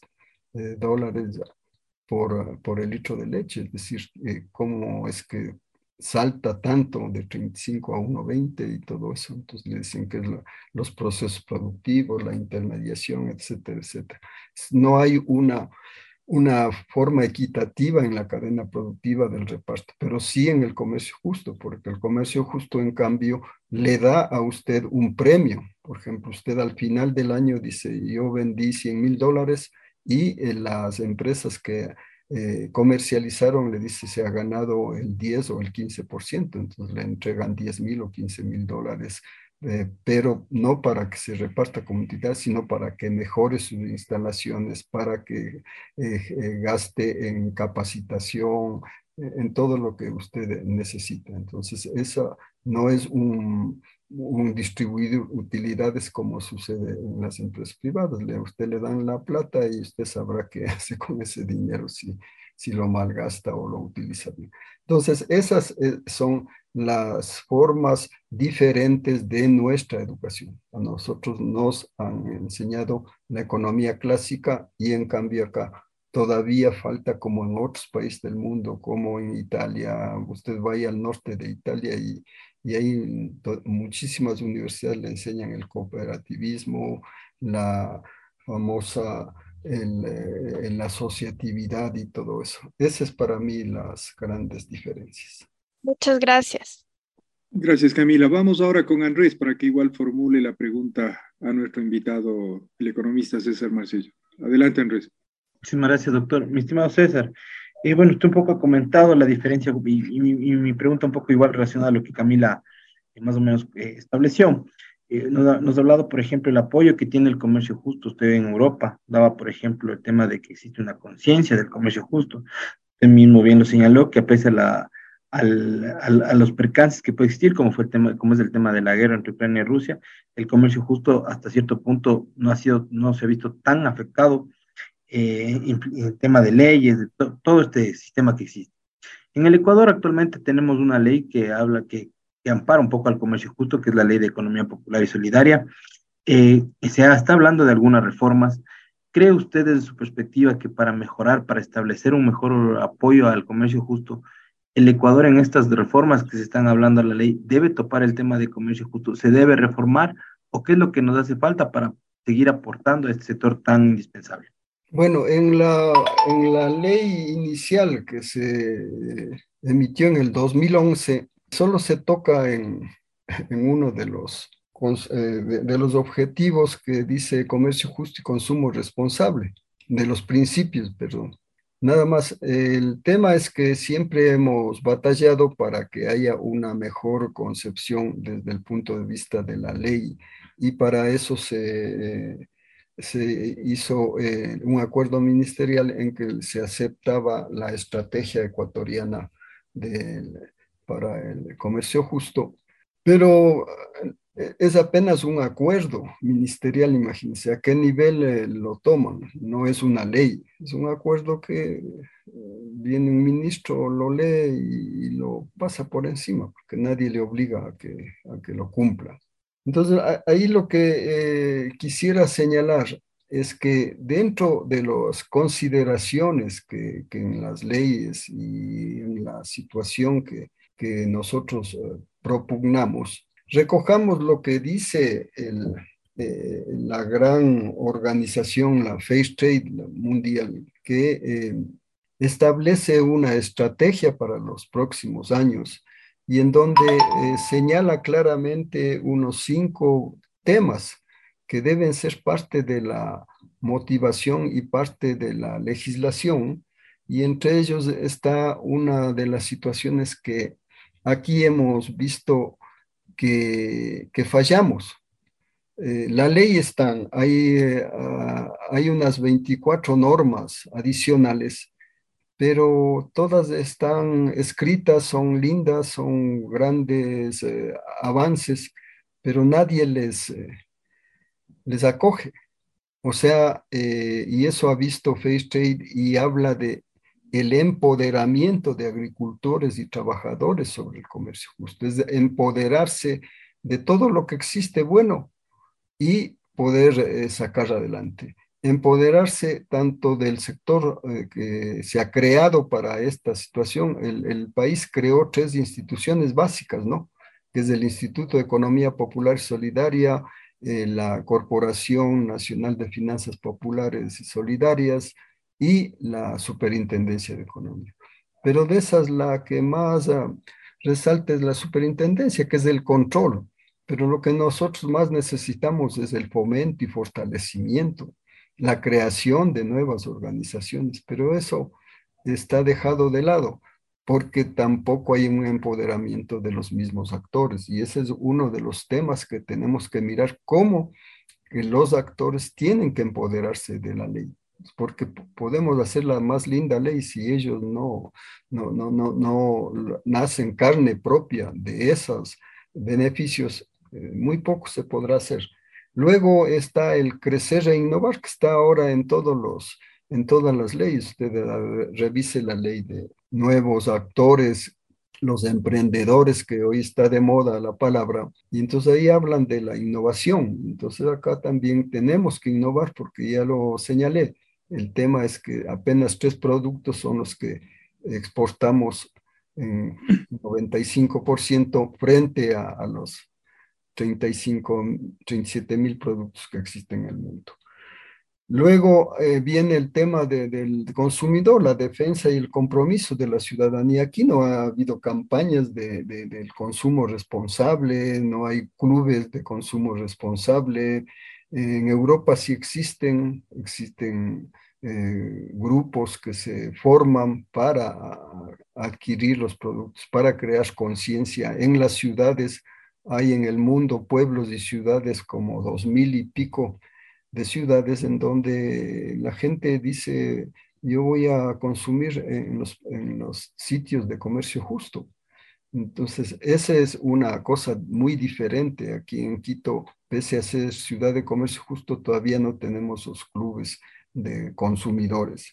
eh, dólares por, por el litro de leche, es decir, eh, cómo es que salta tanto de treinta y cinco a uno veinte y todo eso. Entonces le dicen que es la, los procesos productivos, la intermediación, etcétera, etcétera. No hay una, una forma equitativa en la cadena productiva del reparto, pero sí en el comercio justo, porque el comercio justo, en cambio, le da a usted un premio. Por ejemplo, usted al final del año dice, yo vendí cien mil dólares y eh, las empresas que eh, comercializaron, le dice, se ha ganado el diez o el quince por ciento, entonces le entregan diez mil o quince mil dólares, eh, pero no para que se reparta como entidad, sino para que mejore sus instalaciones, para que eh, eh, gaste en capacitación, eh, en todo lo que usted necesita. Entonces, esa no es un, un distribuir utilidades como sucede en las empresas privadas. Le, a usted le dan la plata y usted sabrá qué hace con ese dinero, si, si lo malgasta o lo utiliza bien. Entonces, esas eh, son las formas diferentes de nuestra educación. A nosotros nos han enseñado la economía clásica y en cambio acá todavía falta, como en otros países del mundo, como en Italia. Usted vaya al norte de Italia y, y hay muchísimas universidades le enseñan el cooperativismo, la famosa el, eh, la asociatividad y todo eso. Esas es para mí las grandes diferencias. Muchas gracias. Gracias, Camila. Vamos ahora con Andrés para que igual formule la pregunta a nuestro invitado, el economista César Marcello. Adelante, Andrés. Muchísimas gracias, doctor. Mi estimado César, eh, bueno, usted un poco ha comentado la diferencia y, y, mi, y mi pregunta un poco igual relacionada a lo que Camila eh, más o menos eh, estableció. Eh, nos, ha, nos ha hablado, por ejemplo, el apoyo que tiene el comercio justo. Usted en Europa daba, por ejemplo, el tema de que existe una conciencia del comercio justo. Usted mismo bien lo señaló, que a pesar de la Al, al, a los percances que puede existir, como fue el tema, como es el tema de la guerra entre Ucrania y Rusia, el comercio justo hasta cierto punto no ha sido, no se ha visto tan afectado eh, en, en el tema de leyes, de to, todo este sistema que existe. En el Ecuador actualmente tenemos una ley que habla, que, que ampara un poco al comercio justo, que es la Ley de Economía Popular y Solidaria, eh, y se está hablando de algunas reformas. ¿Cree usted desde su perspectiva que para mejorar, para establecer un mejor apoyo al comercio justo, el Ecuador en estas reformas que se están hablando a la ley debe topar el tema de comercio justo? ¿Se debe reformar o qué es lo que nos hace falta para seguir aportando a este sector tan indispensable? Bueno, en la, en la ley inicial que se emitió en el dos mil once, solo se toca en, en uno de los, de, de los objetivos que dice comercio justo y consumo responsable, de los principios, perdón. Nada más, el tema es que siempre hemos batallado para que haya una mejor concepción desde el punto de vista de la ley y para eso se, se hizo eh, un acuerdo ministerial en que se aceptaba la estrategia ecuatoriana de, para el comercio justo, pero es apenas un acuerdo ministerial, imagínense a qué nivel eh, lo toman, no es una ley, es un acuerdo que eh, viene un ministro, lo lee y, y lo pasa por encima, porque nadie le obliga a que, a que lo cumpla. Entonces, a, ahí lo que eh, quisiera señalar es que dentro de las consideraciones que, que en las leyes y en la situación que, que nosotros eh, propugnamos, recojamos lo que dice el, eh, la gran organización, la Fair Trade Mundial, que eh, establece una estrategia para los próximos años y en donde eh, señala claramente unos cinco temas que deben ser parte de la motivación y parte de la legislación, y entre ellos está una de las situaciones que aquí hemos visto que, que fallamos. Eh, la ley está, hay, uh, hay unas veinticuatro normas adicionales, pero todas están escritas, son lindas, son grandes eh, avances, pero nadie les, eh, les acoge. O sea, eh, y eso ha visto Fair Trade y habla de el empoderamiento de agricultores y trabajadores sobre el comercio justo, es de empoderarse de todo lo que existe bueno y poder eh, sacar adelante. Empoderarse tanto del sector eh, que se ha creado para esta situación. El, el país creó tres instituciones básicas, ¿no? Que es el Instituto de Economía Popular y Solidaria, eh, la Corporación Nacional de Finanzas Populares y Solidarias, y la Superintendencia de Economía. Pero de esas la que más uh, resalta es la superintendencia, que es el control. Pero lo que nosotros más necesitamos es el fomento y fortalecimiento, la creación de nuevas organizaciones. Pero eso está dejado de lado, porque tampoco hay un empoderamiento de los mismos actores. Y ese es uno de los temas que tenemos que mirar, cómo que los actores tienen que empoderarse de la ley. Porque podemos hacer la más linda ley si ellos no, no, no, no, no nacen carne propia de esos beneficios, eh, muy poco se podrá hacer. Luego está el crecer e innovar, que está ahora en, todos los, en todas las leyes. Usted revise la ley de nuevos actores los emprendedores, que hoy está de moda la palabra, y entonces ahí hablan de la innovación. Entonces acá también tenemos que innovar porque ya lo señalé. El tema es que apenas tres productos son los que exportamos en noventa y cinco por ciento frente a, a los treinta y cinco, treinta y siete mil productos que existen en el mundo. Luego eh, viene el tema de, del consumidor, la defensa y el compromiso de la ciudadanía. Aquí no ha habido campañas de, de, del consumo responsable, no hay clubes de consumo responsable. En Europa sí existen, existen eh, grupos que se forman para adquirir los productos, para crear conciencia. En las ciudades hay en el mundo pueblos y ciudades como dos mil y pico de ciudades en donde la gente dice, yo voy a consumir en los, en los sitios de comercio justo. Entonces, esa es una cosa muy diferente. Aquí en Quito, pese a ser ciudad de comercio justo, todavía no tenemos los clubes de consumidores.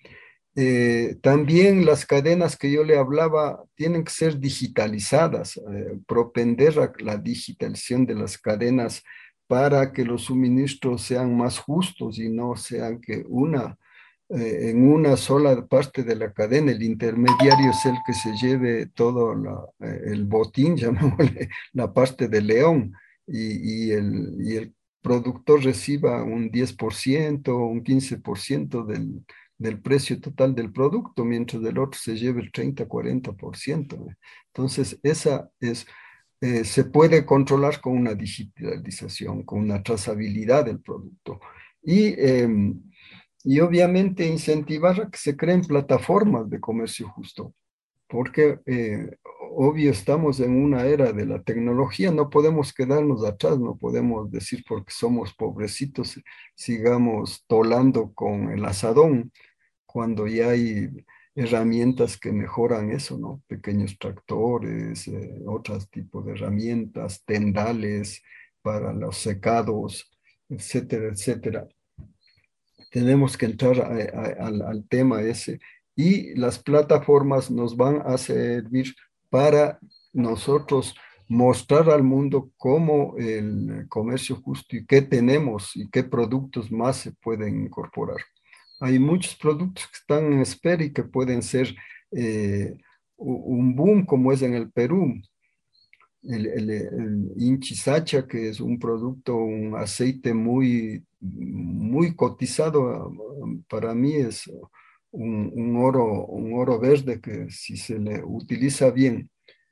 Eh, también las cadenas que yo le hablaba tienen que ser digitalizadas, eh, propender a la digitalización de las cadenas para que los suministros sean más justos y no sean que una, eh, en una sola parte de la cadena, el intermediario es el que se lleve todo la, eh, el botín, llamémosle, la parte de león, y, y, el, y el productor reciba un diez por ciento, un quince por ciento del del precio total del producto, mientras del otro se lleve el treinta, cuarenta por ciento. Entonces, esa es, eh, se puede controlar con una digitalización, con una trazabilidad del producto. Y, eh, y obviamente incentivar a que se creen plataformas de comercio justo, porque eh, obvio estamos en una era de la tecnología, no podemos quedarnos atrás, no podemos decir porque somos pobrecitos, sigamos tolando con el asadón, cuando ya hay herramientas que mejoran eso, ¿no? Pequeños tractores, eh, otros tipos de herramientas, tendales para los secados, etcétera, etcétera. Tenemos que entrar a, a, al, al tema ese y las plataformas nos van a servir para nosotros mostrar al mundo cómo el comercio justo y qué tenemos y qué productos más se pueden incorporar. Hay muchos productos que están en espera y que pueden ser eh, un boom como es en el Perú. El, el, el Inchisacha, que es un producto, un aceite muy, muy cotizado, para mí es un, un, oro, un oro verde que si se le utiliza bien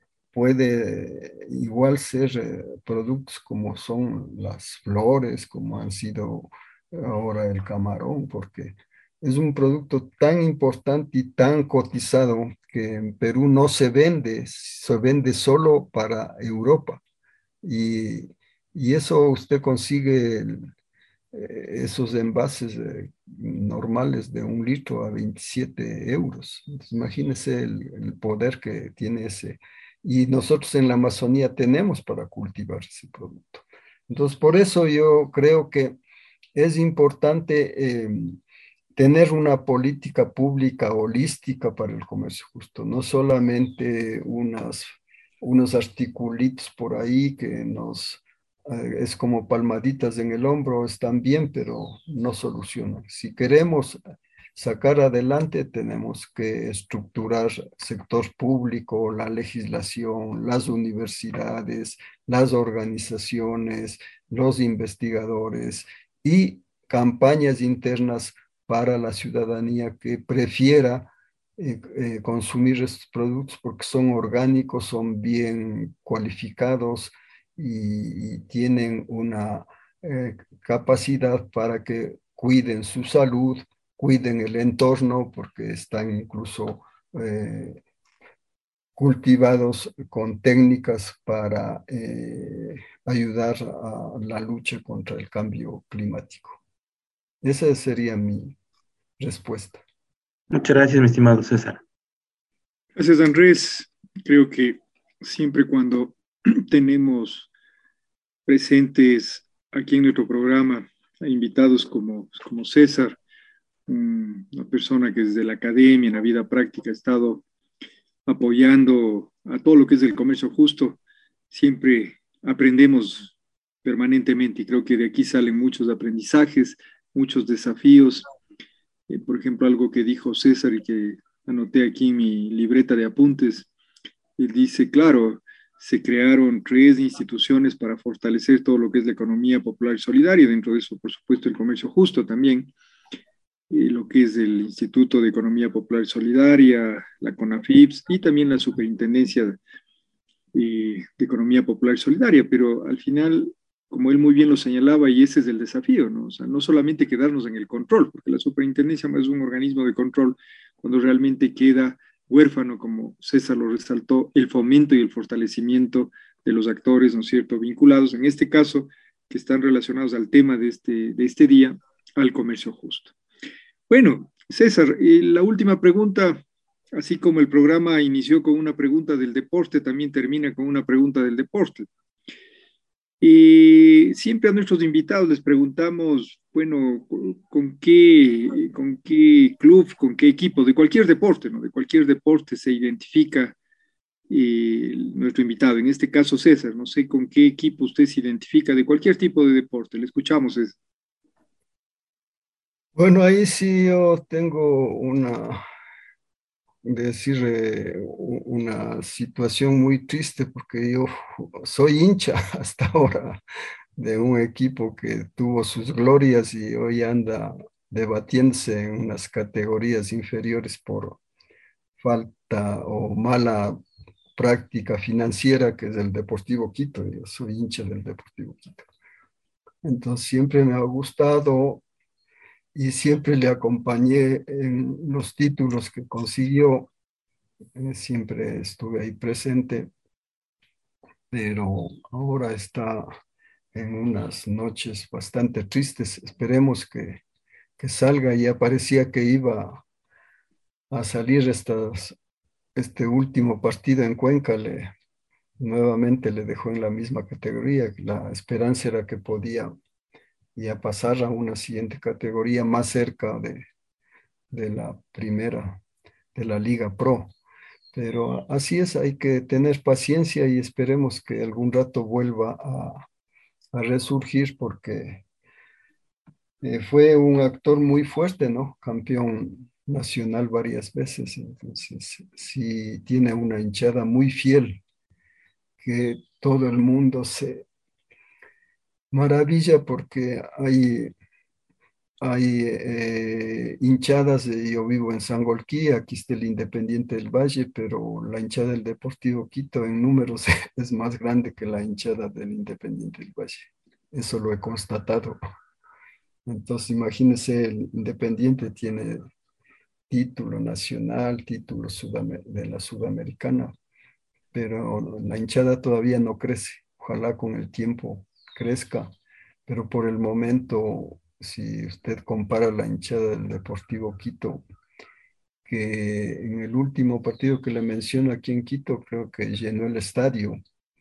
puede igual ser eh, productos como son las flores, como han sido ahora el camarón, porque es un producto tan importante y tan cotizado que en Perú no se vende, se vende solo para Europa. Y, y eso usted consigue el, eh, esos envases eh, normales de un litro a veintisiete euros. Entonces, imagínese el, el poder que tiene ese. Y nosotros en la Amazonía tenemos para cultivar ese producto. Entonces, por eso yo creo que es importante eh, tener una política pública holística para el comercio justo, no solamente unas, unos articulitos por ahí que nos, eh, es como palmaditas en el hombro, están bien, pero no solucionan. Si queremos sacar adelante, tenemos que estructurar sector público, la legislación, las universidades, las organizaciones, los investigadores y campañas internas para la ciudadanía que prefiera eh, eh, consumir estos productos porque son orgánicos, son bien cualificados y, y tienen una eh, capacidad para que cuiden su salud, cuiden el entorno porque están incluso eh, cultivados con técnicas para eh, ayudar a la lucha contra el cambio climático. Esa sería mi respuesta. Muchas gracias, mi estimado César. Gracias, Andrés. Creo que siempre cuando tenemos presentes aquí en nuestro programa a invitados como, como César, una persona que desde la academia, en la vida práctica, ha estado apoyando a todo lo que es el comercio justo, siempre aprendemos permanentemente y creo que de aquí salen muchos aprendizajes, muchos desafíos. Eh, por ejemplo, algo que dijo César y que anoté aquí en mi libreta de apuntes, él dice, claro, se crearon tres instituciones para fortalecer todo lo que es la economía popular y solidaria, dentro de eso, por supuesto, el comercio justo también, eh, lo que es el Instituto de Economía Popular y Solidaria, la CONAFIPS y también la Superintendencia de, de Economía Popular y Solidaria, pero al final, como él muy bien lo señalaba, y ese es el desafío, ¿no? O sea, no solamente quedarnos en el control, porque la Superintendencia es un organismo de control cuando realmente queda huérfano, como César lo resaltó, el fomento y el fortalecimiento de los actores, ¿no es cierto?, vinculados, en este caso, que están relacionados al tema de este, de este día, al comercio justo. Bueno, César, eh, la última pregunta, así como el programa inició con una pregunta del deporte, también termina con una pregunta del deporte. Y siempre a nuestros invitados les preguntamos, bueno, con qué, con qué club, con qué equipo, de cualquier deporte, ¿no? De cualquier deporte se identifica eh, nuestro invitado, en este caso César, no sé con qué equipo usted se identifica de cualquier tipo de deporte. Le escuchamos, César. Bueno, ahí sí yo tengo una, decir, eh, una situación muy triste porque yo soy hincha hasta ahora de un equipo que tuvo sus glorias y hoy anda debatiéndose en unas categorías inferiores por falta o mala práctica financiera, que es el Deportivo Quito. Yo soy hincha del Deportivo Quito. Entonces siempre me ha gustado y siempre le acompañé en los títulos que consiguió. Eh, siempre estuve ahí presente, pero ahora está en unas noches bastante tristes. Esperemos que, que salga. Ya parecía que iba a salir estas, este último partido en Cuenca. Le, nuevamente le dejó en la misma categoría. La esperanza era que podía ya pasar a una siguiente categoría más cerca de, de la primera, de la Liga Pro. Pero así es, hay que tener paciencia y esperemos que algún rato vuelva a, a resurgir porque eh, fue un actor muy fuerte, ¿no? Campeón nacional varias veces, entonces sí tiene una hinchada muy fiel que todo el mundo se maravilla porque hay Hay eh, hinchadas, de, yo vivo en Sangolquí, aquí está el Independiente del Valle, pero la hinchada del Deportivo Quito en números es más grande que la hinchada del Independiente del Valle. Eso lo he constatado. Entonces, imagínense, el Independiente tiene título nacional, título de la Sudamericana, pero la hinchada todavía no crece. Ojalá con el tiempo crezca, pero por el momento, si usted compara la hinchada del Deportivo Quito, que en el último partido que le menciono aquí en Quito, creo que llenó el estadio.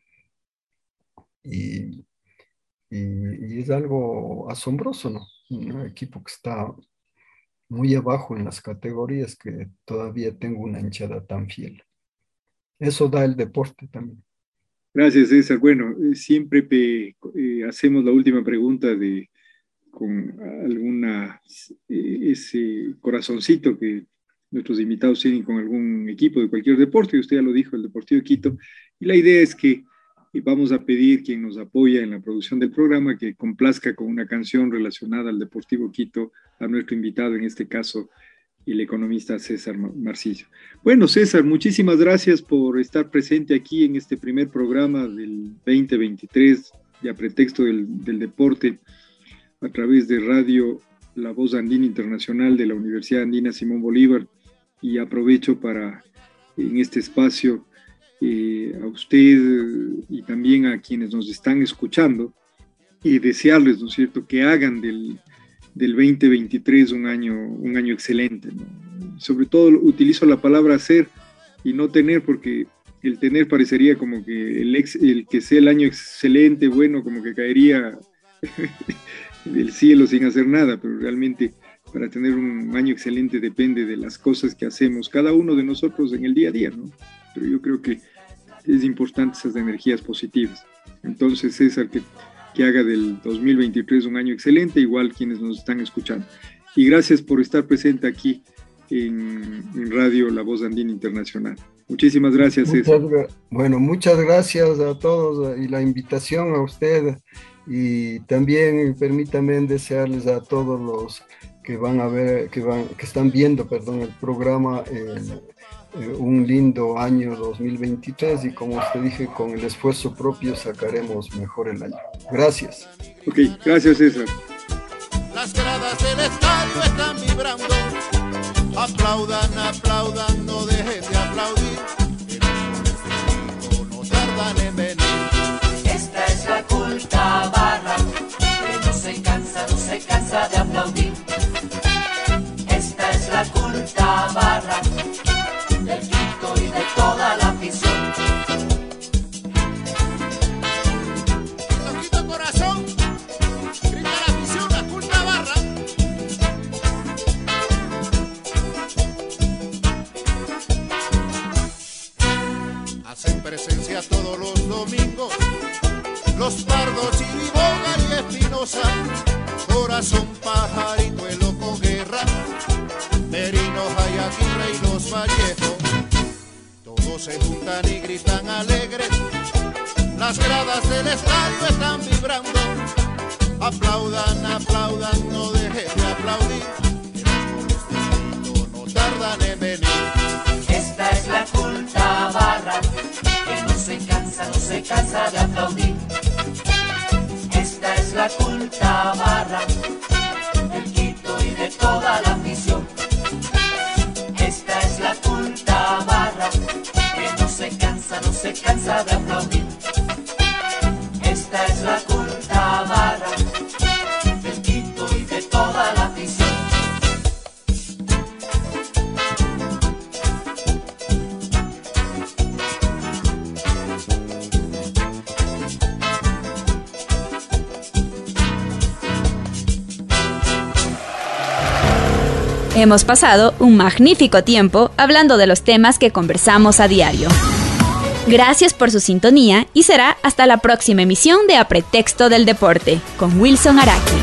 Y, y, y es algo asombroso, ¿no? Un equipo que está muy abajo en las categorías, que todavía tengo una hinchada tan fiel. Eso da el deporte también. Gracias, César. Bueno, eh, siempre pe, eh, hacemos la última pregunta de con alguna eh, ese corazoncito que nuestros invitados tienen con algún equipo de cualquier deporte, y usted ya lo dijo, el Deportivo Quito, y la idea es que eh, vamos a pedir quien nos apoya en la producción del programa que complazca con una canción relacionada al Deportivo Quito a nuestro invitado, en este caso el economista César Marcillo. Bueno, César, muchísimas gracias por estar presente aquí en este primer programa del veinte veintitrés, y a pretexto del, del deporte, a través de Radio La Voz Andina Internacional de la Universidad Andina Simón Bolívar, y aprovecho para, en este espacio, eh, a usted y también a quienes nos están escuchando, y desearles, ¿no es cierto?, que hagan del, del veinte veintitrés un año, un año excelente, ¿no? Sobre todo utilizo la palabra hacer y no tener, porque el tener parecería como que el, ex, el que sea el año excelente, bueno, como que caería del cielo sin hacer nada, pero realmente para tener un año excelente depende de las cosas que hacemos cada uno de nosotros en el día a día, ¿no? Pero yo creo que es importante esas energías positivas. Entonces, César, que, que haga del dos mil veintitrés un año excelente, igual quienes nos están escuchando. Y gracias por estar presente aquí en, en Radio La Voz Andina Internacional. Muchísimas gracias, César. Muchas, bueno, muchas gracias a todos y la invitación a usted. Y también permítanme desearles a todos los que van a ver, que van, que están viendo, perdón, el programa, eh, eh, un lindo año dos mil veintitrés, y como usted dije, con el esfuerzo propio sacaremos mejor el año. Gracias. Ok, gracias, César. Las gradas del estadio están vibrando. Aplaudan, aplaudan, no dejen de aplaudir. El no tardan en venir. Esta es la culta barra, que no se cansa, no se cansa de aplaudir. Esta es la culta barra, del Quito y de toda la afición. Quito corazón, grita la afición, la culta barra. Hacen presencia todos los domingos los Pardos, Chiriboga y Espinosa, Corazón, Pajarito, el Loco Guerra, Merino, Jayaquirre y los Vallejo. Todos se juntan y gritan alegres, las gradas del estadio están vibrando. Aplaudan, aplaudan, no dejen de aplaudir, no tardan en venir. Esta es la culta barra, que no se cansa, no se cansa de aplaudir. Esta es la culta barra, del Quito y de toda la afición. Esta es la culta barra, que no se cansa, no se cansa de aplaudir. Esta es la culta barra, del Quito y de toda la afición. Hemos pasado un magnífico tiempo hablando de los temas que conversamos a diario. Gracias por su sintonía y será hasta la próxima emisión de A Pretexto del Deporte con Wilson Araque.